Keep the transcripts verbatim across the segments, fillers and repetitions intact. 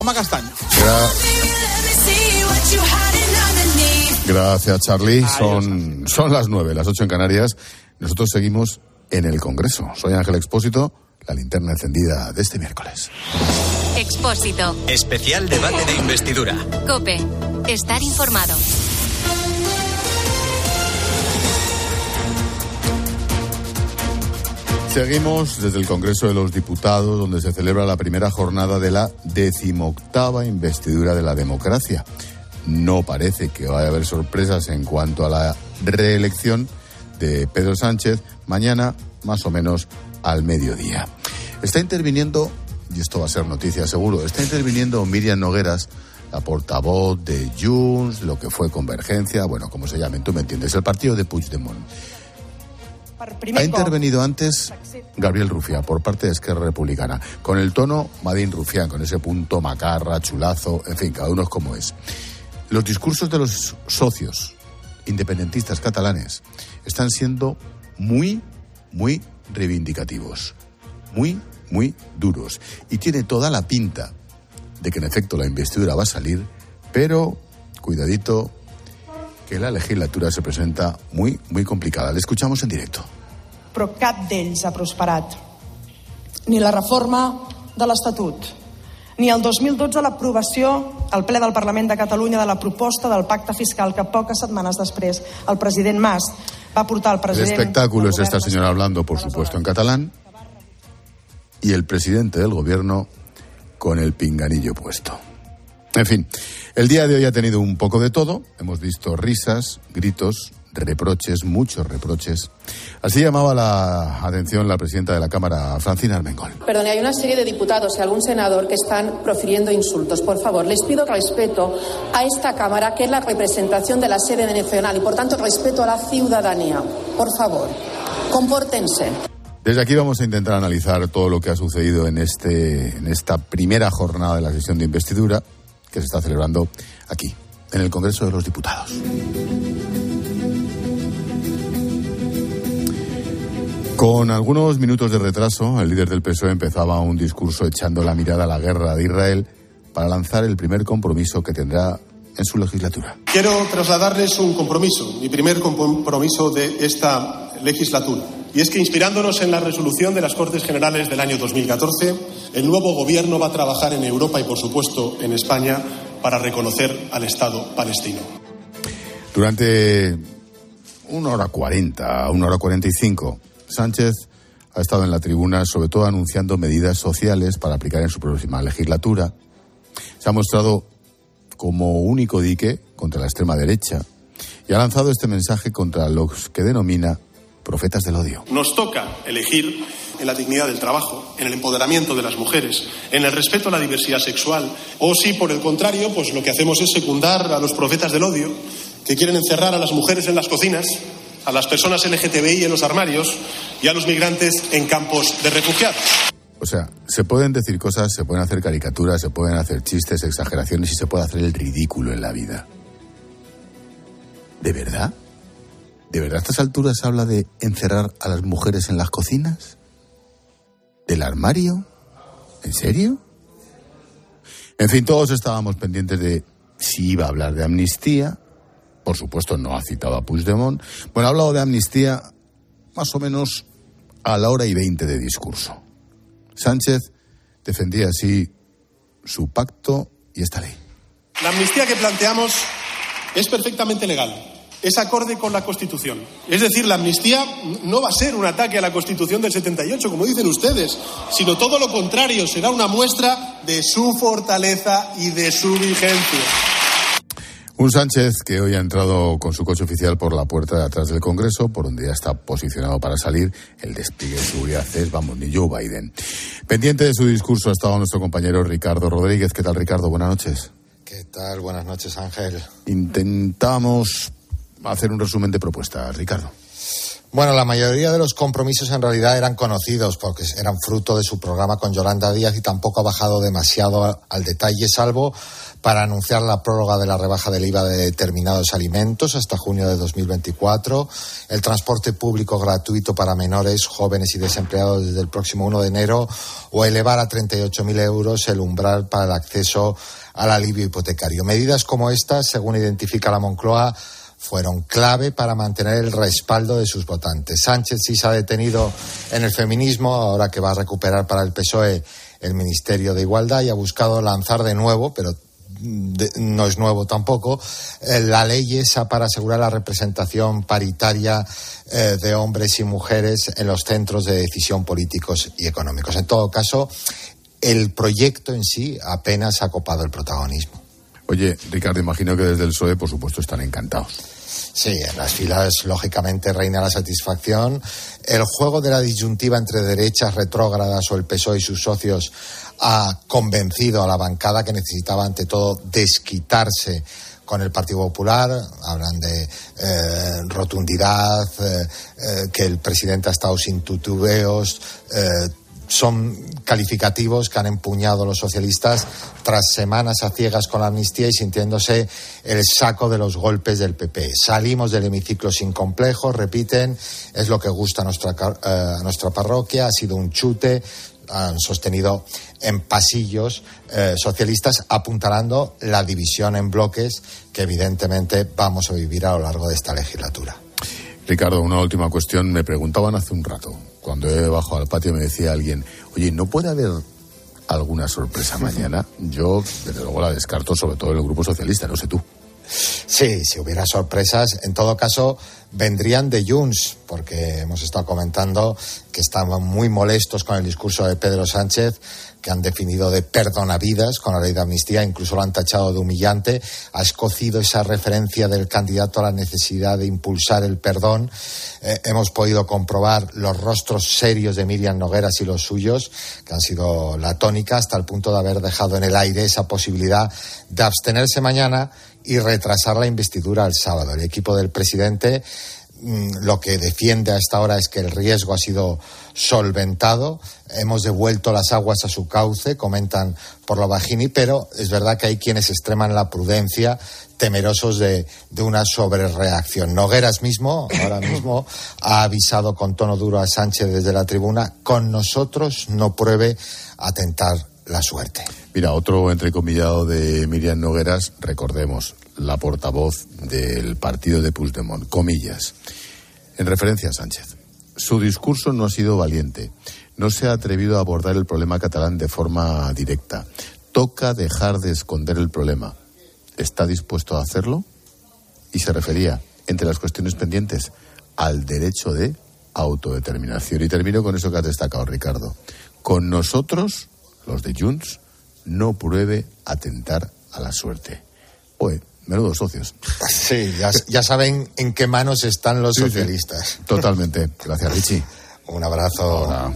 Toma castaño. Gra- Gracias, Charlie. Son, son las nueve, las ocho en Canarias. Nosotros seguimos en el Congreso. Soy Ángel Expósito, la linterna encendida de este miércoles. Expósito. Especial debate de investidura. COPE. Estar informado. Seguimos desde el Congreso de los Diputados, donde se celebra la primera jornada de la decimoctava investidura de la democracia. No parece que vaya a haber sorpresas en cuanto a la reelección de Pedro Sánchez mañana, más o menos al mediodía. Está interviniendo, y esto va a ser noticia seguro, está interviniendo Míriam Nogueras, la portavoz de Junts, lo que fue Convergencia, bueno, como se llamen, tú me entiendes, el partido de Puigdemont. Ha intervenido antes Gabriel Rufián por parte de Esquerra Republicana, con el tono Madín Rufián, con ese punto macarra, chulazo, en fin, cada uno es como es. Los discursos de los socios independentistas catalanes están siendo muy, muy reivindicativos, muy, muy duros. Y tiene toda la pinta de que en efecto la investidura va a salir, pero, cuidadito, que la legislatura se presenta muy, muy complicada. Le escuchamos en directo. Però cap d'ells ha prosperat. Ni la reforma de l'Estatut, ni el dos mil dotze l'aprovació al ple del Parlament de Catalunya de la proposta del pacte fiscal que poques setmanes després el president Mas va portar al president... El espectáculo es esta señora hablando, por supuesto, en catalán, y el presidente del gobierno con el pinganillo puesto. En fin, el día de hoy ha tenido un poco de todo. Hemos visto risas, gritos, reproches, muchos reproches. Así llamaba la atención la presidenta de la Cámara, Francina Armengol. Perdone, hay una serie de diputados y algún senador que están profiriendo insultos. Por favor, les pido respeto a esta Cámara, que es la representación de la sede nacional, y por tanto respeto a la ciudadanía. Por favor, compórtense. Desde aquí vamos a intentar analizar todo lo que ha sucedido en, este, en esta primera jornada de la sesión de investidura que se está celebrando aquí, en el Congreso de los Diputados. Con algunos minutos de retraso, el líder del P S O E empezaba un discurso echando la mirada a la guerra de Israel para lanzar el primer compromiso que tendrá en su legislatura. Quiero trasladarles un compromiso, mi primer compromiso de esta legislatura. Y es que, inspirándonos en la resolución de las Cortes Generales del año dos mil catorce, el nuevo gobierno va a trabajar en Europa y, por supuesto, en España para reconocer al Estado palestino. Durante una hora cuarenta, una hora cuarenta y cinco, Sánchez ha estado en la tribuna, sobre todo anunciando medidas sociales para aplicar en su próxima legislatura. Se ha mostrado como único dique contra la extrema derecha y ha lanzado este mensaje contra los que denomina profetas del odio. Nos toca elegir en la dignidad del trabajo, en el empoderamiento de las mujeres, en el respeto a la diversidad sexual, o si por el contrario, pues lo que hacemos es secundar a los profetas del odio, que quieren encerrar a las mujeres en las cocinas, a las personas L G T B I en los armarios y a los migrantes en campos de refugiados. O sea, se pueden decir cosas, se pueden hacer caricaturas, se pueden hacer chistes, exageraciones y se puede hacer el ridículo en la vida. ¿De verdad? ¿De verdad a estas alturas habla de encerrar a las mujeres en las cocinas? ¿Del armario? ¿En serio? En fin, todos estábamos pendientes de si iba a hablar de amnistía. Por supuesto, no ha citado a Puigdemont. Bueno, ha hablado de amnistía más o menos a la hora y veinte de discurso. Sánchez defendía así su pacto y esta ley. La amnistía que planteamos es perfectamente legal. Es acorde con la Constitución. Es decir, la amnistía no va a ser un ataque a la Constitución del setenta y ocho, como dicen ustedes, sino todo lo contrario, será una muestra de su fortaleza y de su vigencia. Un Sánchez que hoy ha entrado con su coche oficial por la puerta de atrás del Congreso, por donde ya está posicionado para salir. El despliegue de seguridad es, vamos, ni Joe Biden. Pendiente de su discurso ha estado nuestro compañero Ricardo Rodríguez. ¿Qué tal, Ricardo? Buenas noches. ¿Qué tal? Buenas noches, Ángel. Intentamos hacer un resumen de propuestas, Ricardo. Bueno, la mayoría de los compromisos en realidad eran conocidos porque eran fruto de su programa con Yolanda Díaz y tampoco ha bajado demasiado al detalle, salvo para anunciar la prórroga de la rebaja del I V A de determinados alimentos hasta junio de dos mil veinticuatro, el transporte público gratuito para menores, jóvenes y desempleados desde el próximo uno de enero o elevar a treinta y ocho mil euros el umbral para el acceso al alivio hipotecario. Medidas como estas, según identifica la Moncloa, fueron clave para mantener el respaldo de sus votantes. Sánchez sí se ha detenido en el feminismo, ahora que va a recuperar para el P S O E el Ministerio de Igualdad, y ha buscado lanzar de nuevo, pero de, no es nuevo tampoco, eh, la ley esa para asegurar la representación paritaria eh, de hombres y mujeres en los centros de decisión políticos y económicos. En todo caso, el proyecto en sí apenas ha copado el protagonismo. Oye, Ricardo, imagino que desde el P S O E, por supuesto, están encantados. Sí, en las filas, lógicamente, reina la satisfacción. El juego de la disyuntiva entre derechas retrógradas o el P S O E y sus socios ha convencido a la bancada que necesitaba, ante todo, desquitarse con el Partido Popular. Hablan de eh, rotundidad, eh, eh, que el presidente ha estado sin titubeos, eh, son calificativos que han empuñado los socialistas tras semanas a ciegas con la amnistía y sintiéndose el saco de los golpes del P P. Salimos del hemiciclo sin complejos, repiten, es lo que gusta a nuestra, eh, a nuestra parroquia, ha sido un chute, han sostenido en pasillos eh, socialistas, apuntalando la división en bloques que evidentemente vamos a vivir a lo largo de esta legislatura. Ricardo, una última cuestión. Me preguntaban hace un rato, cuando he bajado al patio, me decía alguien, oye, ¿no puede haber alguna sorpresa mañana? Yo, desde luego, la descarto, sobre todo en el Grupo Socialista, no sé tú. Sí, si hubiera sorpresas, en todo caso, vendrían de Junts, porque hemos estado comentando que estaban muy molestos con el discurso de Pedro Sánchez, que han definido de perdonavidas con la ley de amnistía, incluso lo han tachado de humillante. Ha escocido esa referencia del candidato a la necesidad de impulsar el perdón. Eh, hemos podido comprobar los rostros serios de Míriam Nogueras y los suyos, que han sido la tónica, hasta el punto de haber dejado en el aire esa posibilidad de abstenerse mañana y retrasar la investidura al sábado. El equipo del presidente mmm, lo que defiende a esta hora es que el riesgo ha sido solventado, hemos devuelto las aguas a su cauce, comentan por lo bajini, pero es verdad que hay quienes extreman la prudencia, temerosos de, de una sobrereacción. Nogueras mismo, ahora mismo, ha avisado con tono duro a Sánchez desde la tribuna, con nosotros no pruebe a tentar la suerte. Mira, otro entrecomillado de Míriam Nogueras, recordemos, la portavoz del partido de Puigdemont, comillas, en referencia a Sánchez. Su discurso no ha sido valiente, no se ha atrevido a abordar el problema catalán de forma directa. Toca dejar de esconder el problema. ¿Está dispuesto a hacerlo? Y se refería, entre las cuestiones pendientes, al derecho de autodeterminación. Y termino con eso que has destacado, Ricardo. Con nosotros, los de Junts, no pruebe a tentar a la suerte. Oye, menudos socios. Sí, ya, ya saben en qué manos están los sí, socialistas. Sí, totalmente. Gracias, Richie. Un abrazo. Hola.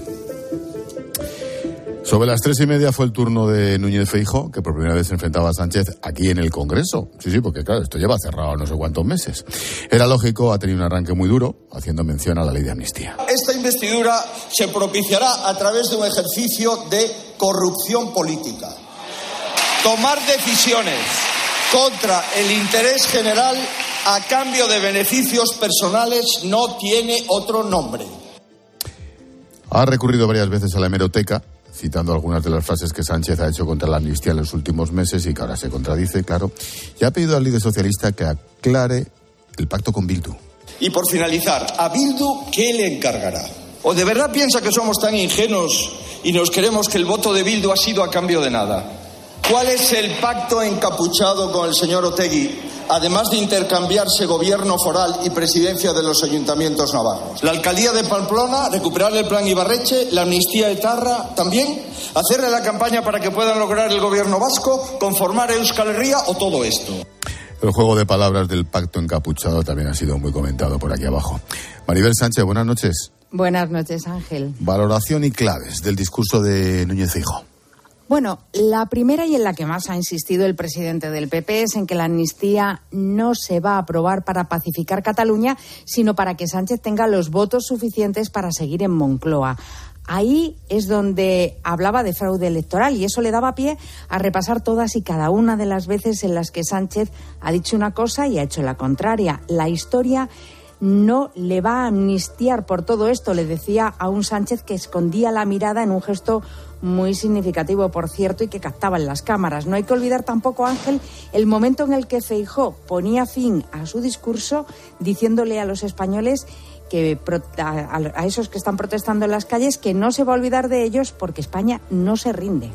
Sobre las tres y media fue el turno de Núñez Feijóo, que por primera vez se enfrentaba a Sánchez aquí en el Congreso. Sí, sí, porque claro, esto lleva cerrado no sé cuántos meses. Era lógico, ha tenido un arranque muy duro, haciendo mención a la ley de amnistía. Esta investidura se propiciará a través de un ejercicio de corrupción política. Tomar decisiones contra el interés general a cambio de beneficios personales no tiene otro nombre. Ha recurrido varias veces a la hemeroteca, citando algunas de las frases que Sánchez ha hecho contra la amnistía en los últimos meses y que ahora se contradice, claro, y ha pedido al líder socialista que aclare el pacto con Bildu. Y por finalizar, ¿a Bildu qué le encargará? ¿O de verdad piensa que somos tan ingenuos y nos creemos que el voto de Bildu ha sido a cambio de nada? ¿Cuál es el pacto encapuchado con el señor Otegi, además de intercambiarse gobierno foral y presidencia de los ayuntamientos navarros? ¿La alcaldía de Pamplona, recuperar el plan Ibarretxe, la amnistía etarra también? ¿Hacerle la campaña para que puedan lograr el gobierno vasco, conformar Euskal Herria o todo esto? El juego de palabras del pacto encapuchado también ha sido muy comentado por aquí abajo. Maribel Sánchez, buenas noches. Buenas noches, Ángel. Valoración y claves del discurso de Núñez Feijóo. Bueno, la primera y en la que más ha insistido el presidente del P P es en que la amnistía no se va a aprobar para pacificar Cataluña, sino para que Sánchez tenga los votos suficientes para seguir en Moncloa. Ahí es donde hablaba de fraude electoral y eso le daba pie a repasar todas y cada una de las veces en las que Sánchez ha dicho una cosa y ha hecho la contraria. La historia no le va a amnistiar por todo esto, le decía a un Sánchez que escondía la mirada en un gesto muy significativo, por cierto, y que captaban las cámaras. No hay que olvidar tampoco, Ángel, el momento en el que Feijóo ponía fin a su discurso diciéndole a los españoles, que a esos que están protestando en las calles, que no se va a olvidar de ellos porque España no se rinde.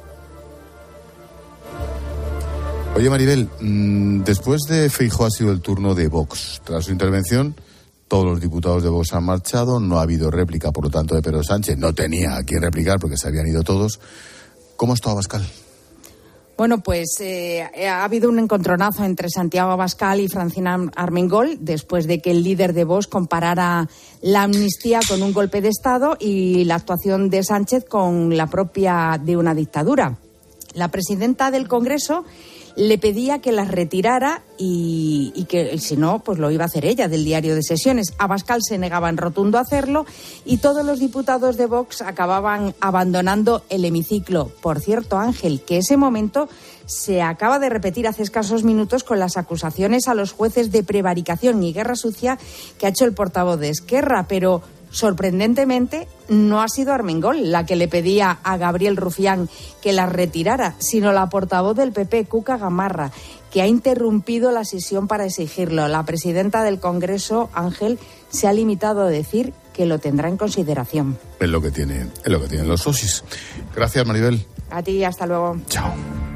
Oye, Maribel, después de Feijóo ha sido el turno de Vox. Tras su intervención, todos los diputados de Vox han marchado, no ha habido réplica, por lo tanto, de Pedro Sánchez. No tenía a quién replicar porque se habían ido todos. ¿Cómo está Abascal? Bueno, pues eh, ha habido un encontronazo entre Santiago Abascal y Francina Armengol después de que el líder de Vox comparara la amnistía con un golpe de Estado y la actuación de Sánchez con la propia de una dictadura. La presidenta del Congreso le pedía que las retirara y, y que si no, pues lo iba a hacer ella del diario de sesiones. Abascal se negaba en rotundo a hacerlo y todos los diputados de Vox acababan abandonando el hemiciclo. Por cierto, Ángel, que ese momento se acaba de repetir hace escasos minutos con las acusaciones a los jueces de prevaricación y guerra sucia que ha hecho el portavoz de Esquerra, pero sorprendentemente no ha sido Armengol la que le pedía a Gabriel Rufián que las retirara, sino la portavoz del P P, Cuca Gamarra, que ha interrumpido la sesión para exigirlo. La presidenta del Congreso, Ángel, se ha limitado a decir que lo tendrá en consideración. Es lo que tiene, es lo que tienen los socis. Gracias, Maribel. A ti, hasta luego. Chao.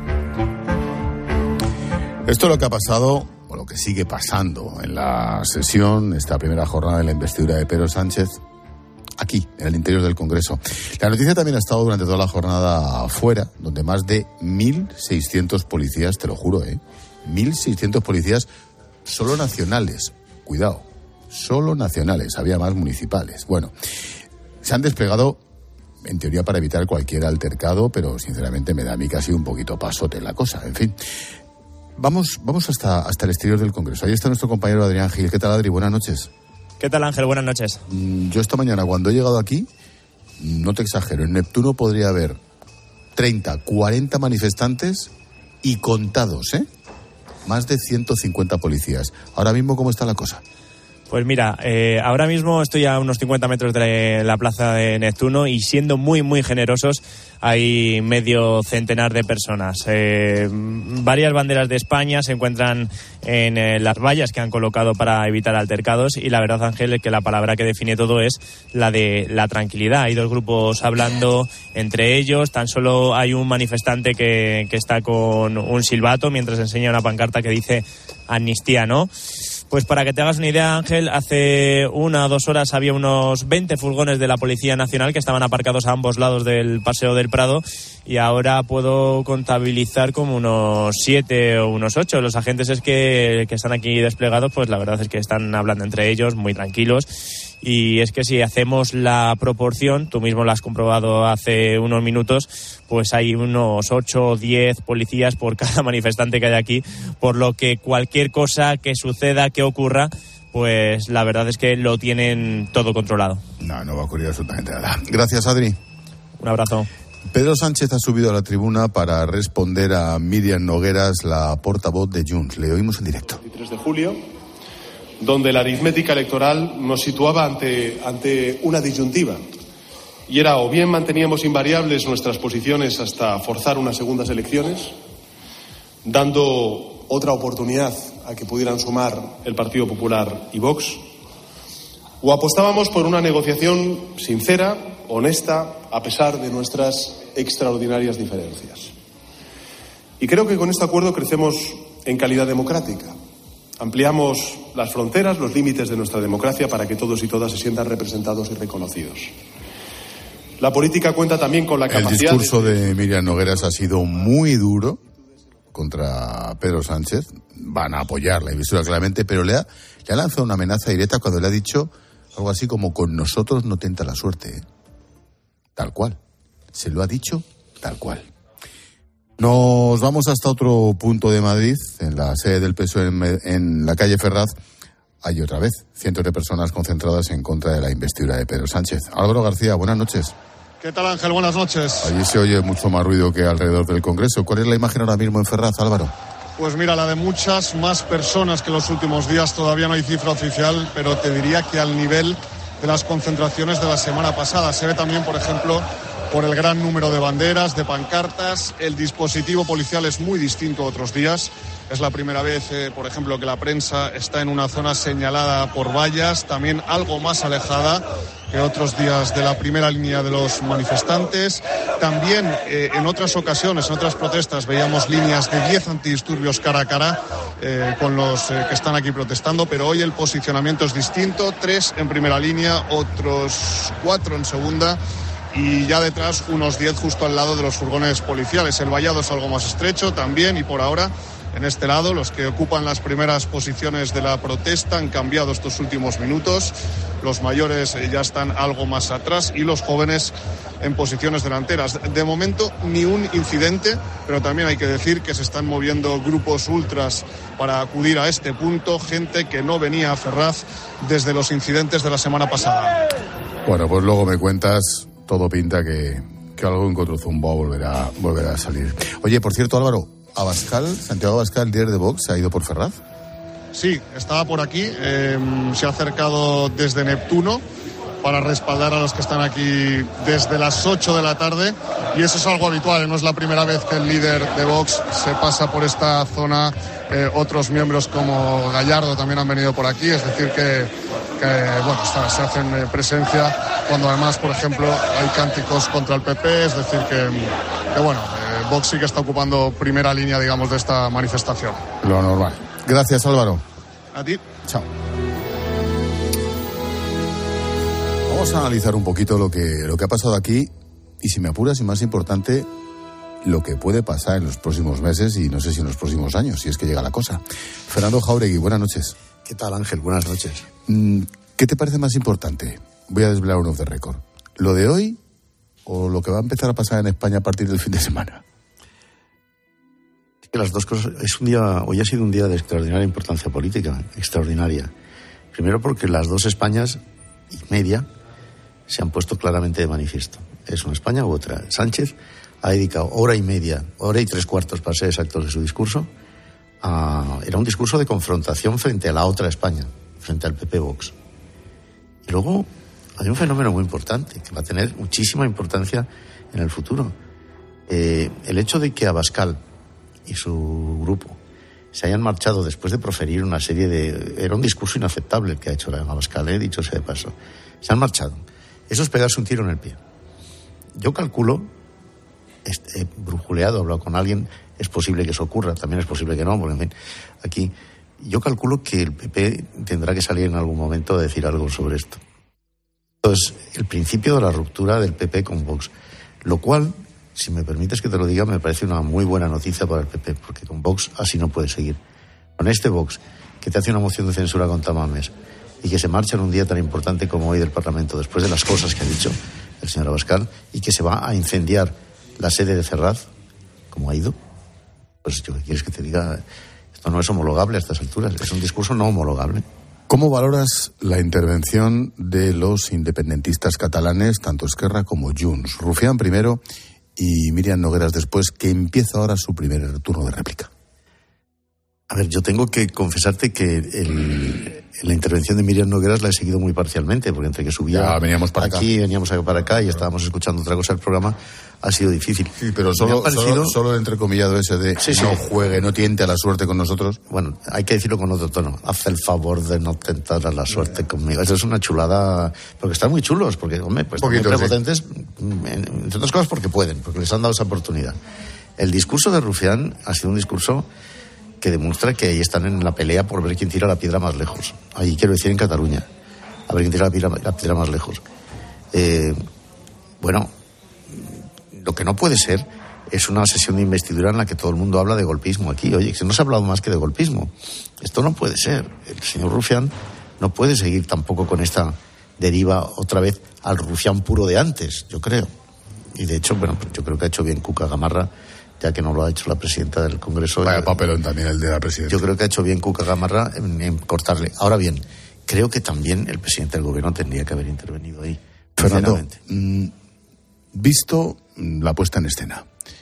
Esto es lo que ha pasado, o lo que sigue pasando en la sesión, esta primera jornada de la investidura de Pedro Sánchez, aquí, en el interior del Congreso. La noticia también ha estado durante toda la jornada afuera, donde más de mil seiscientos policías, te lo juro, ¿eh? mil seiscientos policías solo nacionales, cuidado, solo nacionales, había más municipales. Bueno, se han desplegado, en teoría, para evitar cualquier altercado, pero sinceramente me da a mí casi un poquito pasote la cosa, en fin. Vamos, vamos hasta, hasta el exterior del Congreso. Ahí está nuestro compañero Adrián Gil. ¿Qué tal, Adri? Buenas noches. ¿Qué tal, Ángel? Buenas noches. Yo esta mañana, cuando he llegado aquí, no te exagero, en Neptuno podría haber treinta, cuarenta manifestantes y contados, ¿eh? Más de ciento cincuenta policías. Ahora mismo, ¿cómo está la cosa? Pues mira, eh, ahora mismo estoy a unos cincuenta metros de la plaza de Neptuno y siendo muy, muy generosos hay medio centenar de personas. Eh, varias banderas de España se encuentran en eh, las vallas que han colocado para evitar altercados y la verdad, Ángel, es que la palabra que define todo es la de la tranquilidad. Hay dos grupos hablando entre ellos, tan solo hay un manifestante que, que está con un silbato mientras enseña una pancarta que dice amnistía, ¿no? Pues para que te hagas una idea, Ángel, hace una o dos horas había unos veinte furgones de la Policía Nacional que estaban aparcados a ambos lados del Paseo del Prado y ahora puedo contabilizar como unos siete o unos ocho. Los agentes es que, que están aquí desplegados, pues la verdad es que están hablando entre ellos muy tranquilos. Y es que si hacemos la proporción, tú mismo lo has comprobado hace unos minutos, pues hay unos ocho o diez policías por cada manifestante que hay aquí, por lo que cualquier cosa que suceda, que ocurra, pues la verdad es que lo tienen todo controlado. No, no va a ocurrir absolutamente nada. Gracias, Adri. Un abrazo. Pedro Sánchez ha subido a la tribuna para responder a Míriam Nogueras, la portavoz de Junts. Le oímos en directo. veintitrés de julio, donde la aritmética electoral nos situaba ante, ante una disyuntiva. Y era o bien manteníamos invariables nuestras posiciones hasta forzar unas segundas elecciones, dando otra oportunidad a que pudieran sumar el Partido Popular y Vox, o apostábamos por una negociación sincera, honesta, a pesar de nuestras extraordinarias diferencias. Y creo que con este acuerdo crecemos en calidad democrática. Ampliamos las fronteras, los límites de nuestra democracia para que todos y todas se sientan representados y reconocidos. La política cuenta también con la capacidad... El discurso de, de Míriam Nogueras ha sido muy duro contra Pedro Sánchez. Van a apoyar la investidura claramente, pero le ha, le ha lanzado una amenaza directa cuando le ha dicho algo así como: con nosotros no tenta la suerte, ¿eh? Tal cual. Se lo ha dicho tal cual. Nos vamos hasta otro punto de Madrid, en la sede del P S O E en, en la calle Ferraz. Hay otra vez cientos de personas concentradas en contra de la investidura de Pedro Sánchez. Álvaro García, buenas noches. ¿Qué tal, Ángel? Buenas noches. Allí se oye mucho más ruido que alrededor del Congreso. ¿Cuál es la imagen ahora mismo en Ferraz, Álvaro? Pues mira, la de muchas más personas que en los últimos días. Todavía no hay cifra oficial, pero te diría que al nivel de las concentraciones de la semana pasada. Se ve también, por ejemplo, por el gran número de banderas, de pancartas. El dispositivo policial es muy distinto a otros días. Es la primera vez, eh, por ejemplo, que la prensa está en una zona señalada por vallas, también algo más alejada que otros días de la primera línea de los manifestantes. También eh, en otras ocasiones, en otras protestas, veíamos líneas de diez antidisturbios cara a cara eh, con los eh, que están aquí protestando, pero hoy el posicionamiento es distinto. Tres en primera línea, otros cuatro en segunda. Y ya detrás unos diez justo al lado de los furgones policiales. El vallado es algo más estrecho también y por ahora en este lado los que ocupan las primeras posiciones de la protesta han cambiado estos últimos minutos. Los mayores ya están algo más atrás y los jóvenes en posiciones delanteras. De momento ni un incidente, pero también hay que decir que se están moviendo grupos ultras para acudir a este punto, gente que no venía a Ferraz desde los incidentes de la semana pasada. Bueno, pues luego me cuentas. Todo pinta que, que algo en Cotrozumbo volverá, volverá a salir. Oye, por cierto, Álvaro, Abascal, Santiago Abascal, líder de Vox, ¿se ha ido por Ferraz? Sí, estaba por aquí, eh, se ha acercado desde Neptuno para respaldar a los que están aquí desde las ocho de la tarde y eso es algo habitual, no es la primera vez que el líder de Vox se pasa por esta zona. Eh, otros miembros como Gallardo también han venido por aquí, es decir que, que bueno, está, se hacen eh, presencia cuando además, por ejemplo, hay cánticos contra el P P, es decir que, que bueno, eh, Vox sí que está ocupando primera línea, digamos, de esta manifestación. Lo normal. Gracias, Álvaro. A ti. Chao. Vamos a analizar un poquito lo que, lo que ha pasado aquí y, si me apuras, y más importante, lo que puede pasar en los próximos meses y no sé si en los próximos años, si es que llega la cosa. Fernando Jáuregui, buenas noches. ¿Qué tal, Ángel? Buenas noches. ¿Qué te parece más importante? Voy a desvelar un off the record. ¿Lo de hoy o lo que va a empezar a pasar en España a partir del fin de semana? Es que las dos cosas. Es un día, hoy ha sido un día de extraordinaria importancia política, extraordinaria. Primero porque las dos Españas y media se han puesto claramente de manifiesto. Es una España u otra. Sánchez ha dedicado hora y media, hora y tres cuartos para ser exactos de su discurso. A, era un discurso de confrontación frente a la otra España, frente al P P Vox. Y luego hay un fenómeno muy importante que va a tener muchísima importancia en el futuro. Eh, el hecho de que Abascal y su grupo se hayan marchado después de proferir una serie de... Era un discurso inaceptable el que ha hecho la Abascal, he dicho sea de paso. Se han marchado. Eso es pegarse un tiro en el pie. Yo calculo, he brujuleado, he hablado con alguien, es posible que eso ocurra, también es posible que no, porque en fin, aquí yo calculo que el P P tendrá que salir en algún momento a decir algo sobre esto. Entonces, el principio de la ruptura del P P con Vox, lo cual, si me permites que te lo diga, me parece una muy buena noticia para el P P, porque con Vox así no puede seguir. Con este Vox, que te hace una moción de censura contra Mames y que se marcha en un día tan importante como hoy del Parlamento, después de las cosas que ha dicho el señor Abascal, y que se va a incendiar la sede de Ferraz, como ha ido, pues yo, ¿qué quieres que te diga? Esto no es homologable a estas alturas, es un discurso no homologable. ¿Cómo valoras la intervención de los independentistas catalanes, tanto Esquerra como Junts? Rufián primero y Míriam Nogueras después, que empieza ahora su primer turno de réplica. A ver, yo tengo que confesarte que el, la intervención de Míriam Nogueras la he seguido muy parcialmente, porque entre que subía ya, veníamos para aquí, acá. veníamos para acá y estábamos escuchando otra cosa del programa, ha sido difícil. Sí, pero solo, parecido... solo, solo el entrecomillado ese de sí, no sí. juegue, no tiente a la suerte con nosotros. Bueno, hay que decirlo con otro tono. Haz el favor de no tentar a la suerte conmigo. Eso es una chulada, porque están muy chulos, porque, hombre, pues están muy prepotentes, sí. entre otras cosas porque pueden, porque les han dado esa oportunidad. El discurso de Rufián ha sido un discurso que demuestra que ahí están en la pelea por ver quién tira la piedra más lejos. Ahí quiero decir en Cataluña, a ver quién tira la piedra, la piedra más lejos. Eh, bueno, lo que no puede ser es una sesión de investidura en la que todo el mundo habla de golpismo aquí. Oye, que no se ha hablado más que de golpismo. Esto no puede ser. El señor Rufián no puede seguir tampoco con esta deriva otra vez al Rufián puro de antes, yo creo. Y de hecho, bueno, yo creo que ha hecho bien Cuca Gamarra ya que no lo ha hecho la presidenta del Congreso. Vaya papelón también el de la presidenta. Yo creo que ha hecho bien Cuca Gamarra en, en cortarle. Ahora bien, creo que también el presidente del Gobierno tendría que haber intervenido ahí. Fernando, mmm, visto la puesta en escena,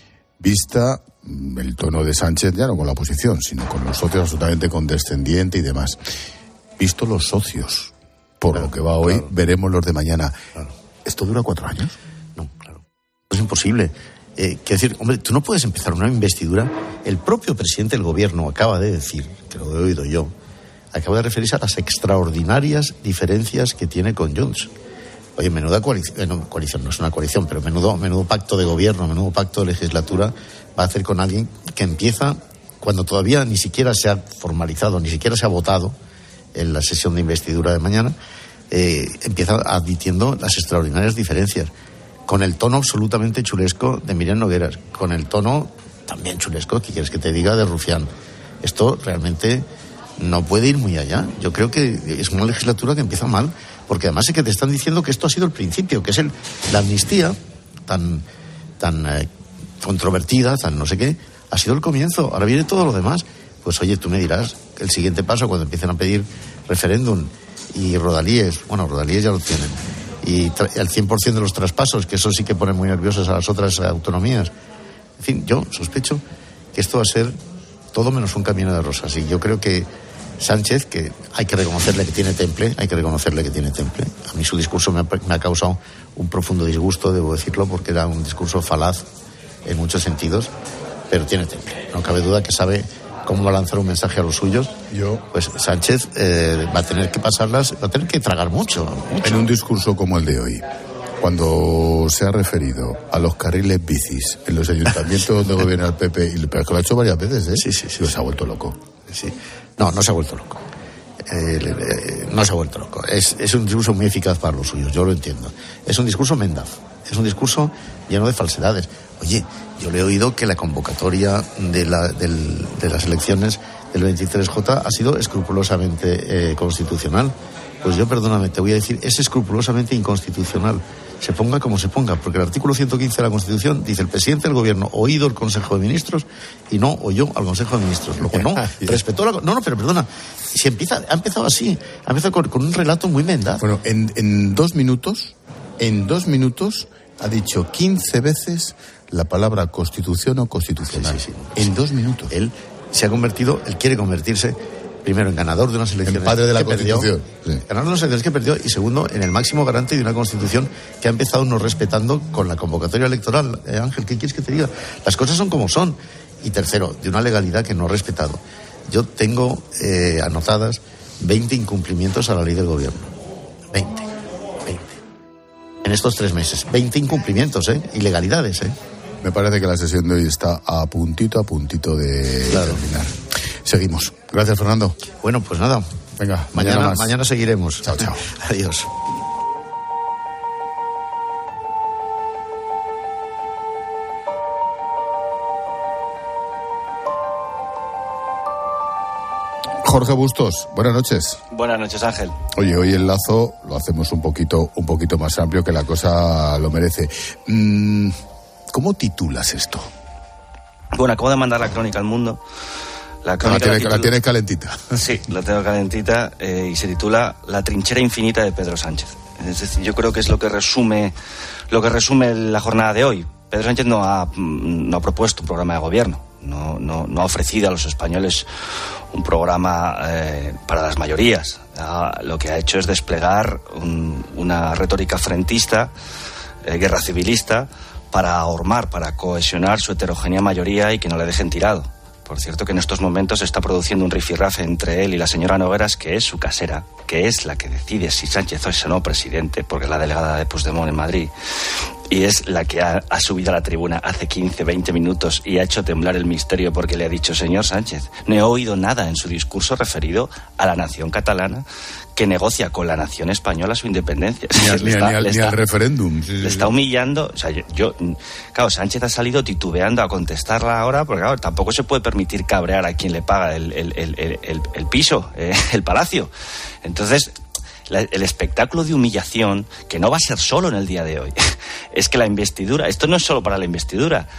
vista el tono de Sánchez, ya no con la oposición, sino con los socios absolutamente condescendiente y demás, visto los socios, por claro, lo que va hoy, claro. Veremos los de mañana. Claro. ¿Esto dura cuatro años? No, claro. Es imposible. Eh, quiero decir, hombre, tú no puedes empezar una investidura. El propio presidente del Gobierno acaba de decir, que lo he oído yo, acaba de referirse a las extraordinarias diferencias que tiene con Junts. Oye, menuda coalición, eh, no, coalición no es una coalición, pero menudo, menudo pacto de gobierno, menudo pacto de legislatura va a hacer con alguien que empieza cuando todavía ni siquiera se ha formalizado, ni siquiera se ha votado en la sesión de investidura de mañana, eh, empieza admitiendo las extraordinarias diferencias, con el tono absolutamente chulesco de Miriam Nogueras, con el tono también chulesco, ¿qué quieres que te diga?, de Rufián. Esto realmente no puede ir muy allá. Yo creo que es una legislatura que empieza mal, porque además es que te están diciendo que esto ha sido el principio, que es el, la amnistía tan, tan eh, controvertida, tan no sé qué, ha sido el comienzo. Ahora viene todo lo demás. Pues oye, tú me dirás que el siguiente paso, cuando empiecen a pedir referéndum y rodalíes, bueno, rodalíes ya lo tienen, y tra- el cien por ciento de los traspasos, que eso sí que pone muy nerviosas a las otras autonomías. En fin, yo sospecho que esto va a ser todo menos un camino de rosas. Y yo creo que Sánchez, que hay que reconocerle que tiene temple, hay que reconocerle que tiene temple. A mí su discurso me ha, me ha causado un profundo disgusto, debo decirlo, porque era un discurso falaz en muchos sentidos, pero tiene temple. No cabe duda que sabe cómo va a lanzar un mensaje a los suyos. Yo, pues Sánchez eh, va a tener que pasarlas, va a tener que tragar mucho, mucho. En un discurso como el de hoy, cuando se ha referido a los carriles bicis en los ayuntamientos donde gobierna el P P, y pero que lo ha hecho varias veces, ¿eh? Sí, sí, sí. Pues sí. se ha vuelto loco. Sí. No, no se ha vuelto loco. Eh, eh, no se ha vuelto loco. Es, es un discurso muy eficaz para los suyos, yo lo entiendo. Es un discurso mendaz. Es un discurso lleno de falsedades. Oye, yo le he oído que la convocatoria de, la, del, de las elecciones del veintitrés J ha sido escrupulosamente eh, constitucional. Pues yo, perdóname, te voy a decir, es escrupulosamente inconstitucional. Se ponga como se ponga, porque el artículo ciento quince de la Constitución dice: el presidente del Gobierno oído el Consejo de Ministros, y no oyó al Consejo de Ministros. Lo que no, respetó la... No, no, pero perdona, si empieza, ha empezado así, ha empezado con, con un relato muy mendaz. Bueno, en, en dos minutos, en dos minutos ha dicho quince veces la palabra Constitución o constitucional. Sí, sí, sí. En dos minutos. Él se ha convertido, él quiere convertirse primero en ganador de unas elecciones, el padre de la que Constitución, perdió, sí. ganador de unas elecciones que perdió, y segundo, en el máximo garante de una Constitución que ha empezado no respetando con la convocatoria electoral. Eh, Ángel, ¿qué quieres que te diga? Las cosas son como son. Y tercero, de una legalidad que no ha respetado. Yo tengo eh, anotadas veinte incumplimientos a la ley del Gobierno. veinte. veinte. En estos tres meses. veinte incumplimientos, ¿eh? Ilegalidades, ¿eh? Me parece que la sesión de hoy está a puntito, a puntito de claro. terminar. Seguimos. Gracias, Fernando. Bueno, pues nada. Venga, mañana, mañana, mañana seguiremos. Chao, chao. Adiós. Jorge Bustos, buenas noches. Buenas noches, Ángel. Oye, hoy el lazo lo hacemos un poquito, un poquito más amplio, que la cosa lo merece. Mm, ¿Cómo titulas esto? Bueno, acabo de mandar la crónica al mundo. La crónica la, tiene, la, titula... la tienes calentita. Sí, la tengo calentita eh, y se titula La trinchera infinita de Pedro Sánchez. Es decir, yo creo que es lo que resume, lo que resume la jornada de hoy. Pedro Sánchez no ha, no ha propuesto un programa de gobierno, no, no, no ha ofrecido a los españoles un programa eh, para las mayorías. Ah, lo que ha hecho es desplegar un, una retórica frentista, eh, guerra civilista, para ahormar, para cohesionar su heterogénea mayoría y que no le dejen tirado. Por cierto, que en estos momentos se está produciendo un rifirrafe entre él y la señora Nogueras, que es su casera, que es la que decide si Sánchez es o no presidente, porque es la delegada de Puigdemont en Madrid, y es la que ha, ha subido a la tribuna hace quince, veinte minutos y ha hecho temblar el misterio, porque le ha dicho: señor Sánchez, no he oído nada en su discurso referido a la nación catalana que negocia con la nación española su independencia. Ni, al, ni, está, ni, al, está, ni al referéndum. Sí, le sí, está sí. humillando. O sea, yo, yo, claro, Sánchez ha salido titubeando a contestarla ahora, porque claro, tampoco se puede permitir cabrear a quien le paga el, el, el, el, el, el piso, eh, el palacio. Entonces, la, el espectáculo de humillación, que no va a ser solo en el día de hoy, es que la investidura, esto no es solo para la investidura,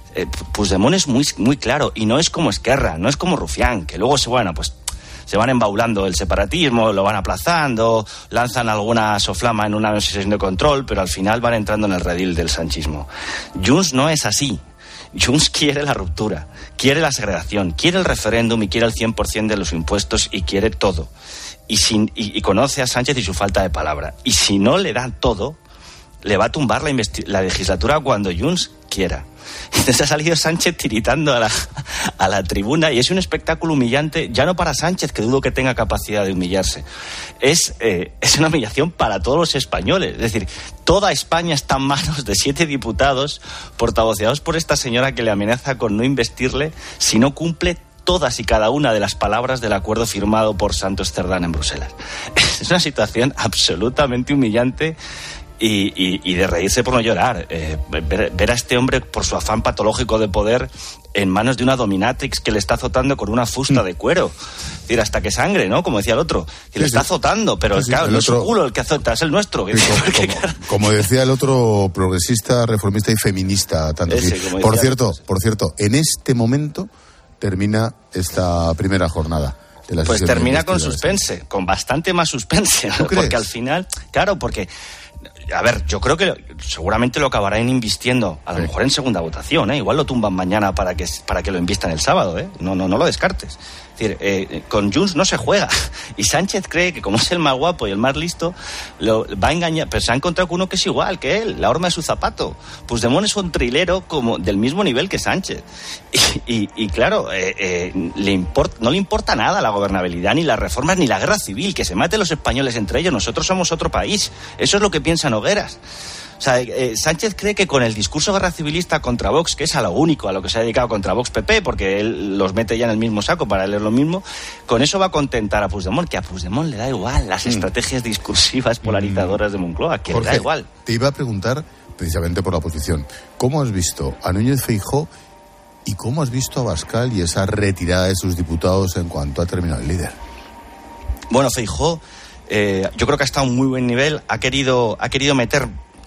Eh, Puigdemont es muy, muy claro, y no es como Esquerra, no es como Rufián, que luego se, bueno, pues se van embaulando el separatismo, lo van aplazando, lanzan alguna soflama en una sesión de control, pero al final van entrando en el redil del sanchismo. Junts no es así. Junts quiere la ruptura, quiere la segregación, quiere el referéndum y quiere el cien por ciento de los impuestos y quiere todo. Y, sin, y, y conoce a Sánchez y su falta de palabra. Y si no le dan todo, le va a tumbar la, investi- la legislatura cuando Junts quiera. Entonces ha salido Sánchez tiritando a la, a la tribuna y es un espectáculo humillante, ya no para Sánchez, que dudo que tenga capacidad de humillarse. Es, eh, es una humillación para todos los españoles. Es decir, toda España está en manos de siete diputados portavoceados por esta señora que le amenaza con no investirle si no cumple todas y cada una de las palabras del acuerdo firmado por Santos Cerdán en Bruselas. Es una situación absolutamente humillante. Y, y, y de reírse por no llorar, eh, ver, ver a este hombre por su afán patológico de poder en manos de una dominatrix que le está azotando con una fusta de cuero, es decir, hasta que sangre, ¿no? Como decía el otro, que sí, le está sí. azotando, pero sí, sí, claro, no otro... es su culo el que azota, es el nuestro. Sí, como, porque, como, claro... como decía el otro, progresista, reformista y feminista, tanto Ese, sí. Por cierto, por cierto, en este momento termina esta primera jornada. Pues termina con suspense, con bastante más suspense, ¿no? Porque al final, claro, porque a ver, yo creo que seguramente lo acabarán invistiendo, a lo sí. mejor en segunda votación, ¿eh? Igual lo tumban mañana para que para que lo invistan el sábado, ¿eh? No, no, no lo descartes. Es decir, eh, con Junts no se juega. Y Sánchez cree que como es el más guapo y el más listo, lo va a engañar. Pero se ha encontrado con uno que es igual que él, la horma de su zapato. Puigdemont es un trilero como del mismo nivel que Sánchez. Y, y, y claro, eh, eh, le import, no le importa nada la gobernabilidad, ni las reformas, ni la guerra civil. Que se maten los españoles entre ellos. Nosotros somos otro país. Eso es lo que piensa Nogueras. O sea, eh, Sánchez cree que con el discurso guerra civilista contra Vox, que es a lo único a lo que se ha dedicado contra Vox P P, porque él los mete ya en el mismo saco para leer lo mismo, con eso va a contentar a Puigdemont, que a Puigdemont le da igual las mm. estrategias discursivas polarizadoras de Moncloa, que Jorge, le da igual. Te iba a preguntar, precisamente por la oposición, ¿cómo has visto a Núñez Feijóo y cómo has visto a Abascal y esa retirada de sus diputados en cuanto ha terminado el líder? Bueno, Feijóo, eh, yo creo que ha estado a un muy buen nivel, ha querido, ha querido meter...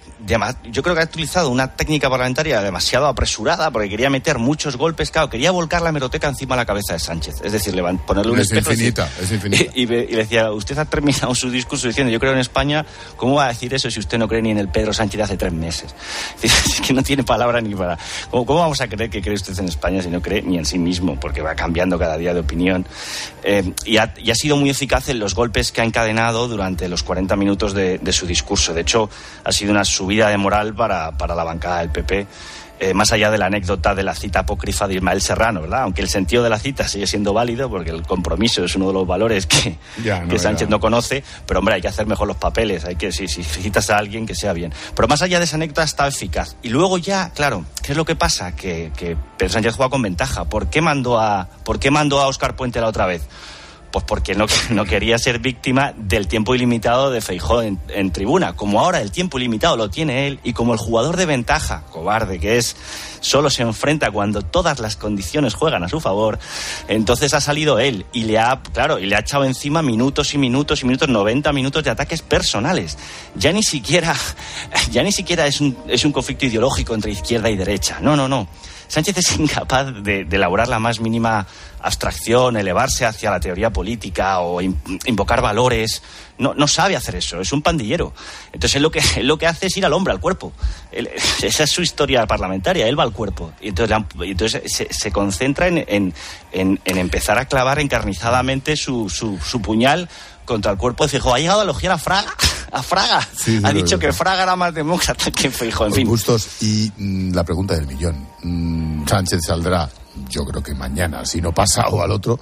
Yo creo que ha utilizado una técnica parlamentaria demasiado apresurada porque quería meter muchos golpes, claro, quería volcar la hemeroteca encima de la cabeza de Sánchez, es decir, ponerle un es espejo infinita, decir, es infinita. Y, y, y le decía, usted ha terminado su discurso diciendo, yo creo en España, ¿cómo va a decir eso si usted no cree ni en el Pedro Sánchez de hace tres meses? Es que no tiene palabra ni para... ¿Cómo, cómo vamos a creer que cree usted en España si no cree ni en sí mismo? Porque va cambiando cada día de opinión. Eh, y, ha, y ha sido muy eficaz en los golpes que ha encadenado durante los cuarenta minutos de, de su discurso. De hecho, ha sido una subida de moral para Para, para la bancada del P P, eh, más allá de la anécdota de la cita apócrifa de Ismael Serrano, ¿verdad? Aunque el sentido de la cita sigue siendo válido, porque el compromiso es uno de los valores que, ya, no, que Sánchez ya. no conoce, pero hombre, hay que hacer mejor los papeles, hay que, si, si citas a alguien, que sea bien. Pero más allá de esa anécdota está eficaz. Y luego ya, claro, ¿qué es lo que pasa? Que, que Pedro Sánchez juega con ventaja. ¿Por qué mandó a, por qué mandó a Óscar Puente la otra vez? Pues porque no, no quería ser víctima del tiempo ilimitado de Feijóo en, en tribuna. Como ahora el tiempo ilimitado lo tiene él y como el jugador de ventaja, cobarde que es, solo se enfrenta cuando todas las condiciones juegan a su favor, entonces ha salido él y le ha, claro, y le ha echado encima minutos y minutos y minutos, noventa minutos de ataques personales. Ya ni siquiera, ya ni siquiera es un, es un conflicto ideológico entre izquierda y derecha. No, no, no. Sánchez es incapaz de, de elaborar la más mínima abstracción, elevarse hacia la teoría política o in, invocar valores. No, no sabe hacer eso, es un pandillero. Entonces él lo que, él lo que hace es ir al hombre, al cuerpo. Él, esa es su historia parlamentaria, él va al cuerpo. Y entonces, entonces se, se concentra en, en, en, en empezar a clavar encarnizadamente su, su, su puñal contra el cuerpo de Feijóo. Ha llegado a elogiar a Fraga. A Fraga. Sí, sí, ha dicho que Fraga era más demócrata que Feijóo. En fin. Gustos. Y mm, la pregunta del millón. Mm, Sánchez saldrá, yo creo que mañana, si no pasado al otro.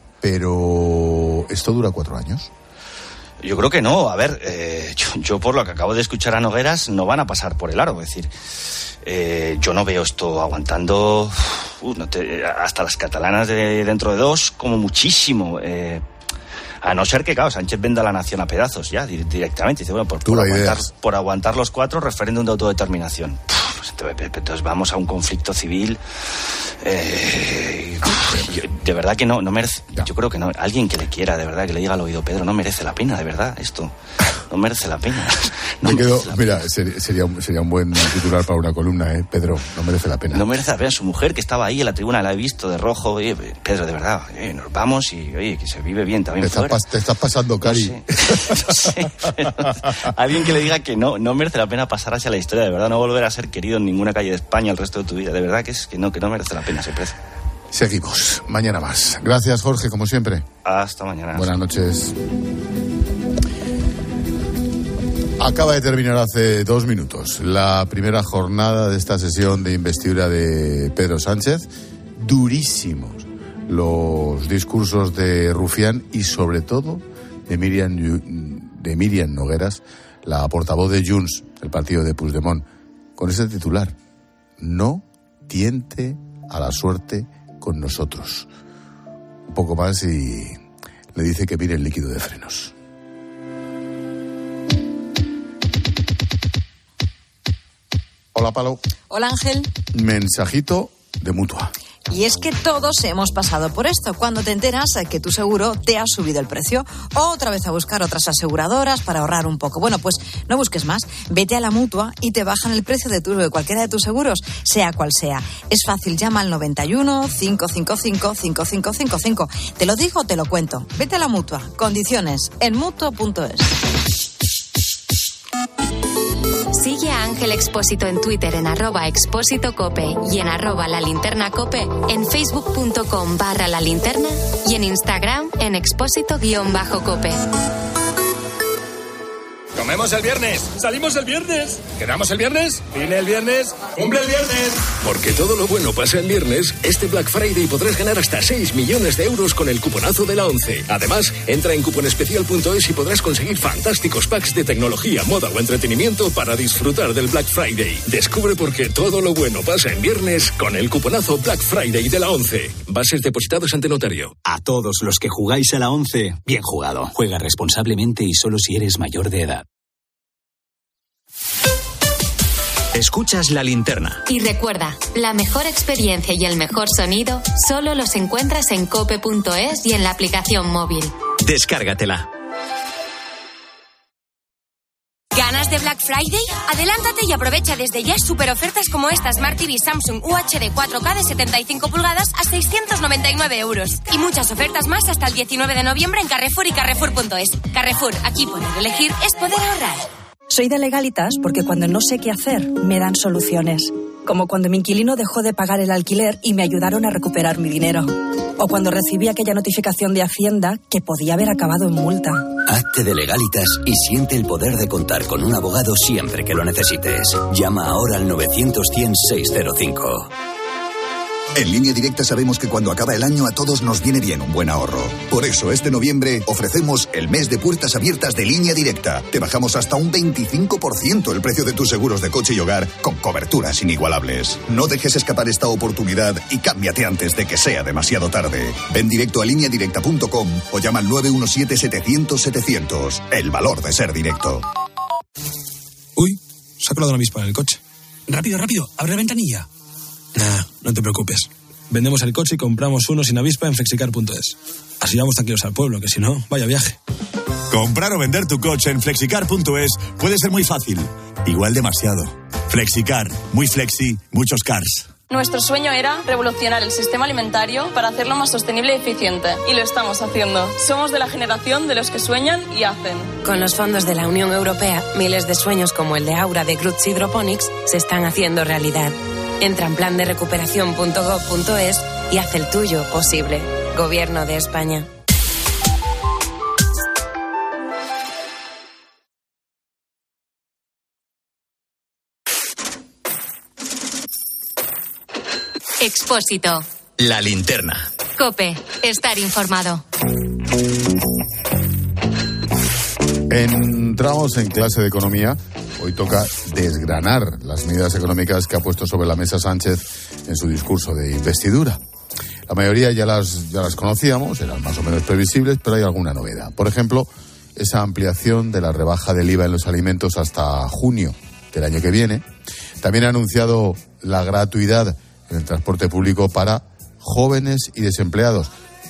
Pero ¿esto dura cuatro años? Yo creo que no. A ver, eh, yo, yo por lo que acabo de escuchar a Nogueras, no van a pasar por el aro. Es decir, eh, yo no veo esto aguantando uh, no te, hasta las catalanas de dentro de dos, como muchísimo. Eh, A no ser que, claro, Sánchez venda la nación a pedazos ya, directamente. Dice, bueno, por, por, aguantar, por aguantar los cuatro, referéndum de autodeterminación. Entonces vamos a un conflicto civil. Eh, yo, de verdad que no, no merece. Yo creo que no. Alguien que le quiera, de verdad, que le diga al oído, Pedro, no merece la pena, de verdad, esto. no merece la pena. No Me quedo, mira, pena. Sería, sería un buen titular para una columna, ¿eh? Pedro, no merece la pena. No merece la pena. Su mujer, que estaba ahí en la tribuna, la he visto de rojo. Oye, Pedro, de verdad, oye, nos vamos y, oye, que se vive bien también te fuera. Estás, te estás pasando, Cari. No sé, no sé, pero alguien que le diga que no, no merece la pena pasar hacia la historia, de verdad, no volver a ser querido en ninguna calle de España el resto de tu vida. De verdad que es que no, que no merece la pena ese precio. Seguimos, mañana más. Gracias, Jorge, como siempre. Hasta mañana. Buenas noches. Acaba de terminar hace dos minutos la primera jornada de esta sesión de investidura de Pedro Sánchez. Durísimos los discursos de Rufián y sobre todo de Miriam, de Miriam Nogueras, la portavoz de Junts, del partido de Puigdemont, con ese titular: no tiente a la suerte con nosotros. Un poco más y le dice que mire el líquido de frenos. Hola, Palo. Hola, Ángel. Mensajito de Mutua. Y es que todos hemos pasado por esto, cuando te enteras que tu seguro te ha subido el precio, o otra vez a buscar otras aseguradoras para ahorrar un poco. Bueno, pues no busques más, vete a la Mutua y te bajan el precio de, tu, de cualquiera de tus seguros, sea cual sea. Es fácil, llama al noventa y uno, cinco cinco cinco, cinco cinco cinco cinco. Te lo digo, te lo cuento. Vete a la Mutua. Condiciones en mutua punto es. Sigue a Ángel Expósito en Twitter en arroba expósito cope y en arroba la linterna cope, en facebook.com barra la linterna y en Instagram en expósito guión bajo cope. Comemos el viernes, salimos el viernes, quedamos el viernes, viene el viernes, cumple el viernes. Porque todo lo bueno pasa el viernes, este Black Friday podrás ganar hasta seis millones de euros con el cuponazo de la ONCE. Además, entra en cuponespecial punto es y podrás conseguir fantásticos packs de tecnología, moda o entretenimiento para disfrutar del Black Friday. Descubre por qué todo lo bueno pasa en viernes con el cuponazo Black Friday de la ONCE. Bases depositados ante notario. A todos los que jugáis a la ONCE, bien jugado. Juega responsablemente y solo si eres mayor de edad. Escuchas La Linterna. Y recuerda, la mejor experiencia y el mejor sonido solo los encuentras en cope punto es y en la aplicación móvil. Descárgatela. ¿Ganas de Black Friday? Adelántate y aprovecha desde ya super ofertas como esta Smart T V Samsung U H D cuatro K de setenta y cinco pulgadas a seiscientos noventa y nueve euros. Y muchas ofertas más hasta el diecinueve de noviembre en Carrefour y Carrefour punto es. Carrefour, aquí poder elegir es poder ahorrar. Soy de Legalitas porque cuando no sé qué hacer, me dan soluciones. Como cuando mi inquilino dejó de pagar el alquiler y me ayudaron a recuperar mi dinero. O cuando recibí aquella notificación de Hacienda que podía haber acabado en multa. Hazte de Legalitas y siente el poder de contar con un abogado siempre que lo necesites. Llama ahora al novecientos cien seiscientos cinco. En Línea Directa sabemos que cuando acaba el año a todos nos viene bien un buen ahorro. Por eso este noviembre ofrecemos el mes de puertas abiertas de Línea Directa. Te bajamos hasta un veinticinco por ciento el precio de tus seguros de coche y hogar con coberturas inigualables. No dejes escapar esta oportunidad y cámbiate antes de que sea demasiado tarde. Ven directo a línea directa punto com o llama al nueve uno siete, setecientos, setecientos. El valor de ser directo. Uy, se ha colado una avispa en el coche. Rápido, rápido, abre la ventanilla. Nah, no te preocupes. Vendemos el coche y compramos uno sin avispa en flexicar punto es. Así vamos tranquilos al pueblo, que si no, vaya viaje. Comprar o vender tu coche en flexicar punto es puede ser muy fácil. Igual demasiado. Flexicar, muy flexi, muchos cars. Nuestro sueño era revolucionar el sistema alimentario para hacerlo más sostenible y eficiente. Y lo estamos haciendo. Somos de la generación de los que sueñan y hacen. Con los fondos de la Unión Europea, miles de sueños como el de Aura de Groots Hydroponics se están haciendo realidad. Entra en plan de recuperación punto gob punto es y haz el tuyo posible. Gobierno de España. Expósito. La Linterna. Cope, estar informado. Entramos en clase de economía. Hoy toca desgranar las medidas económicas que ha puesto sobre la mesa Sánchez en su discurso de investidura. La mayoría ya las, ya las conocíamos, eran más o menos previsibles, pero hay alguna novedad. Por ejemplo, esa ampliación de la rebaja del I V A en los alimentos hasta junio del año que viene. También ha anunciado la gratuidad en el transporte público para jóvenes y desempleados.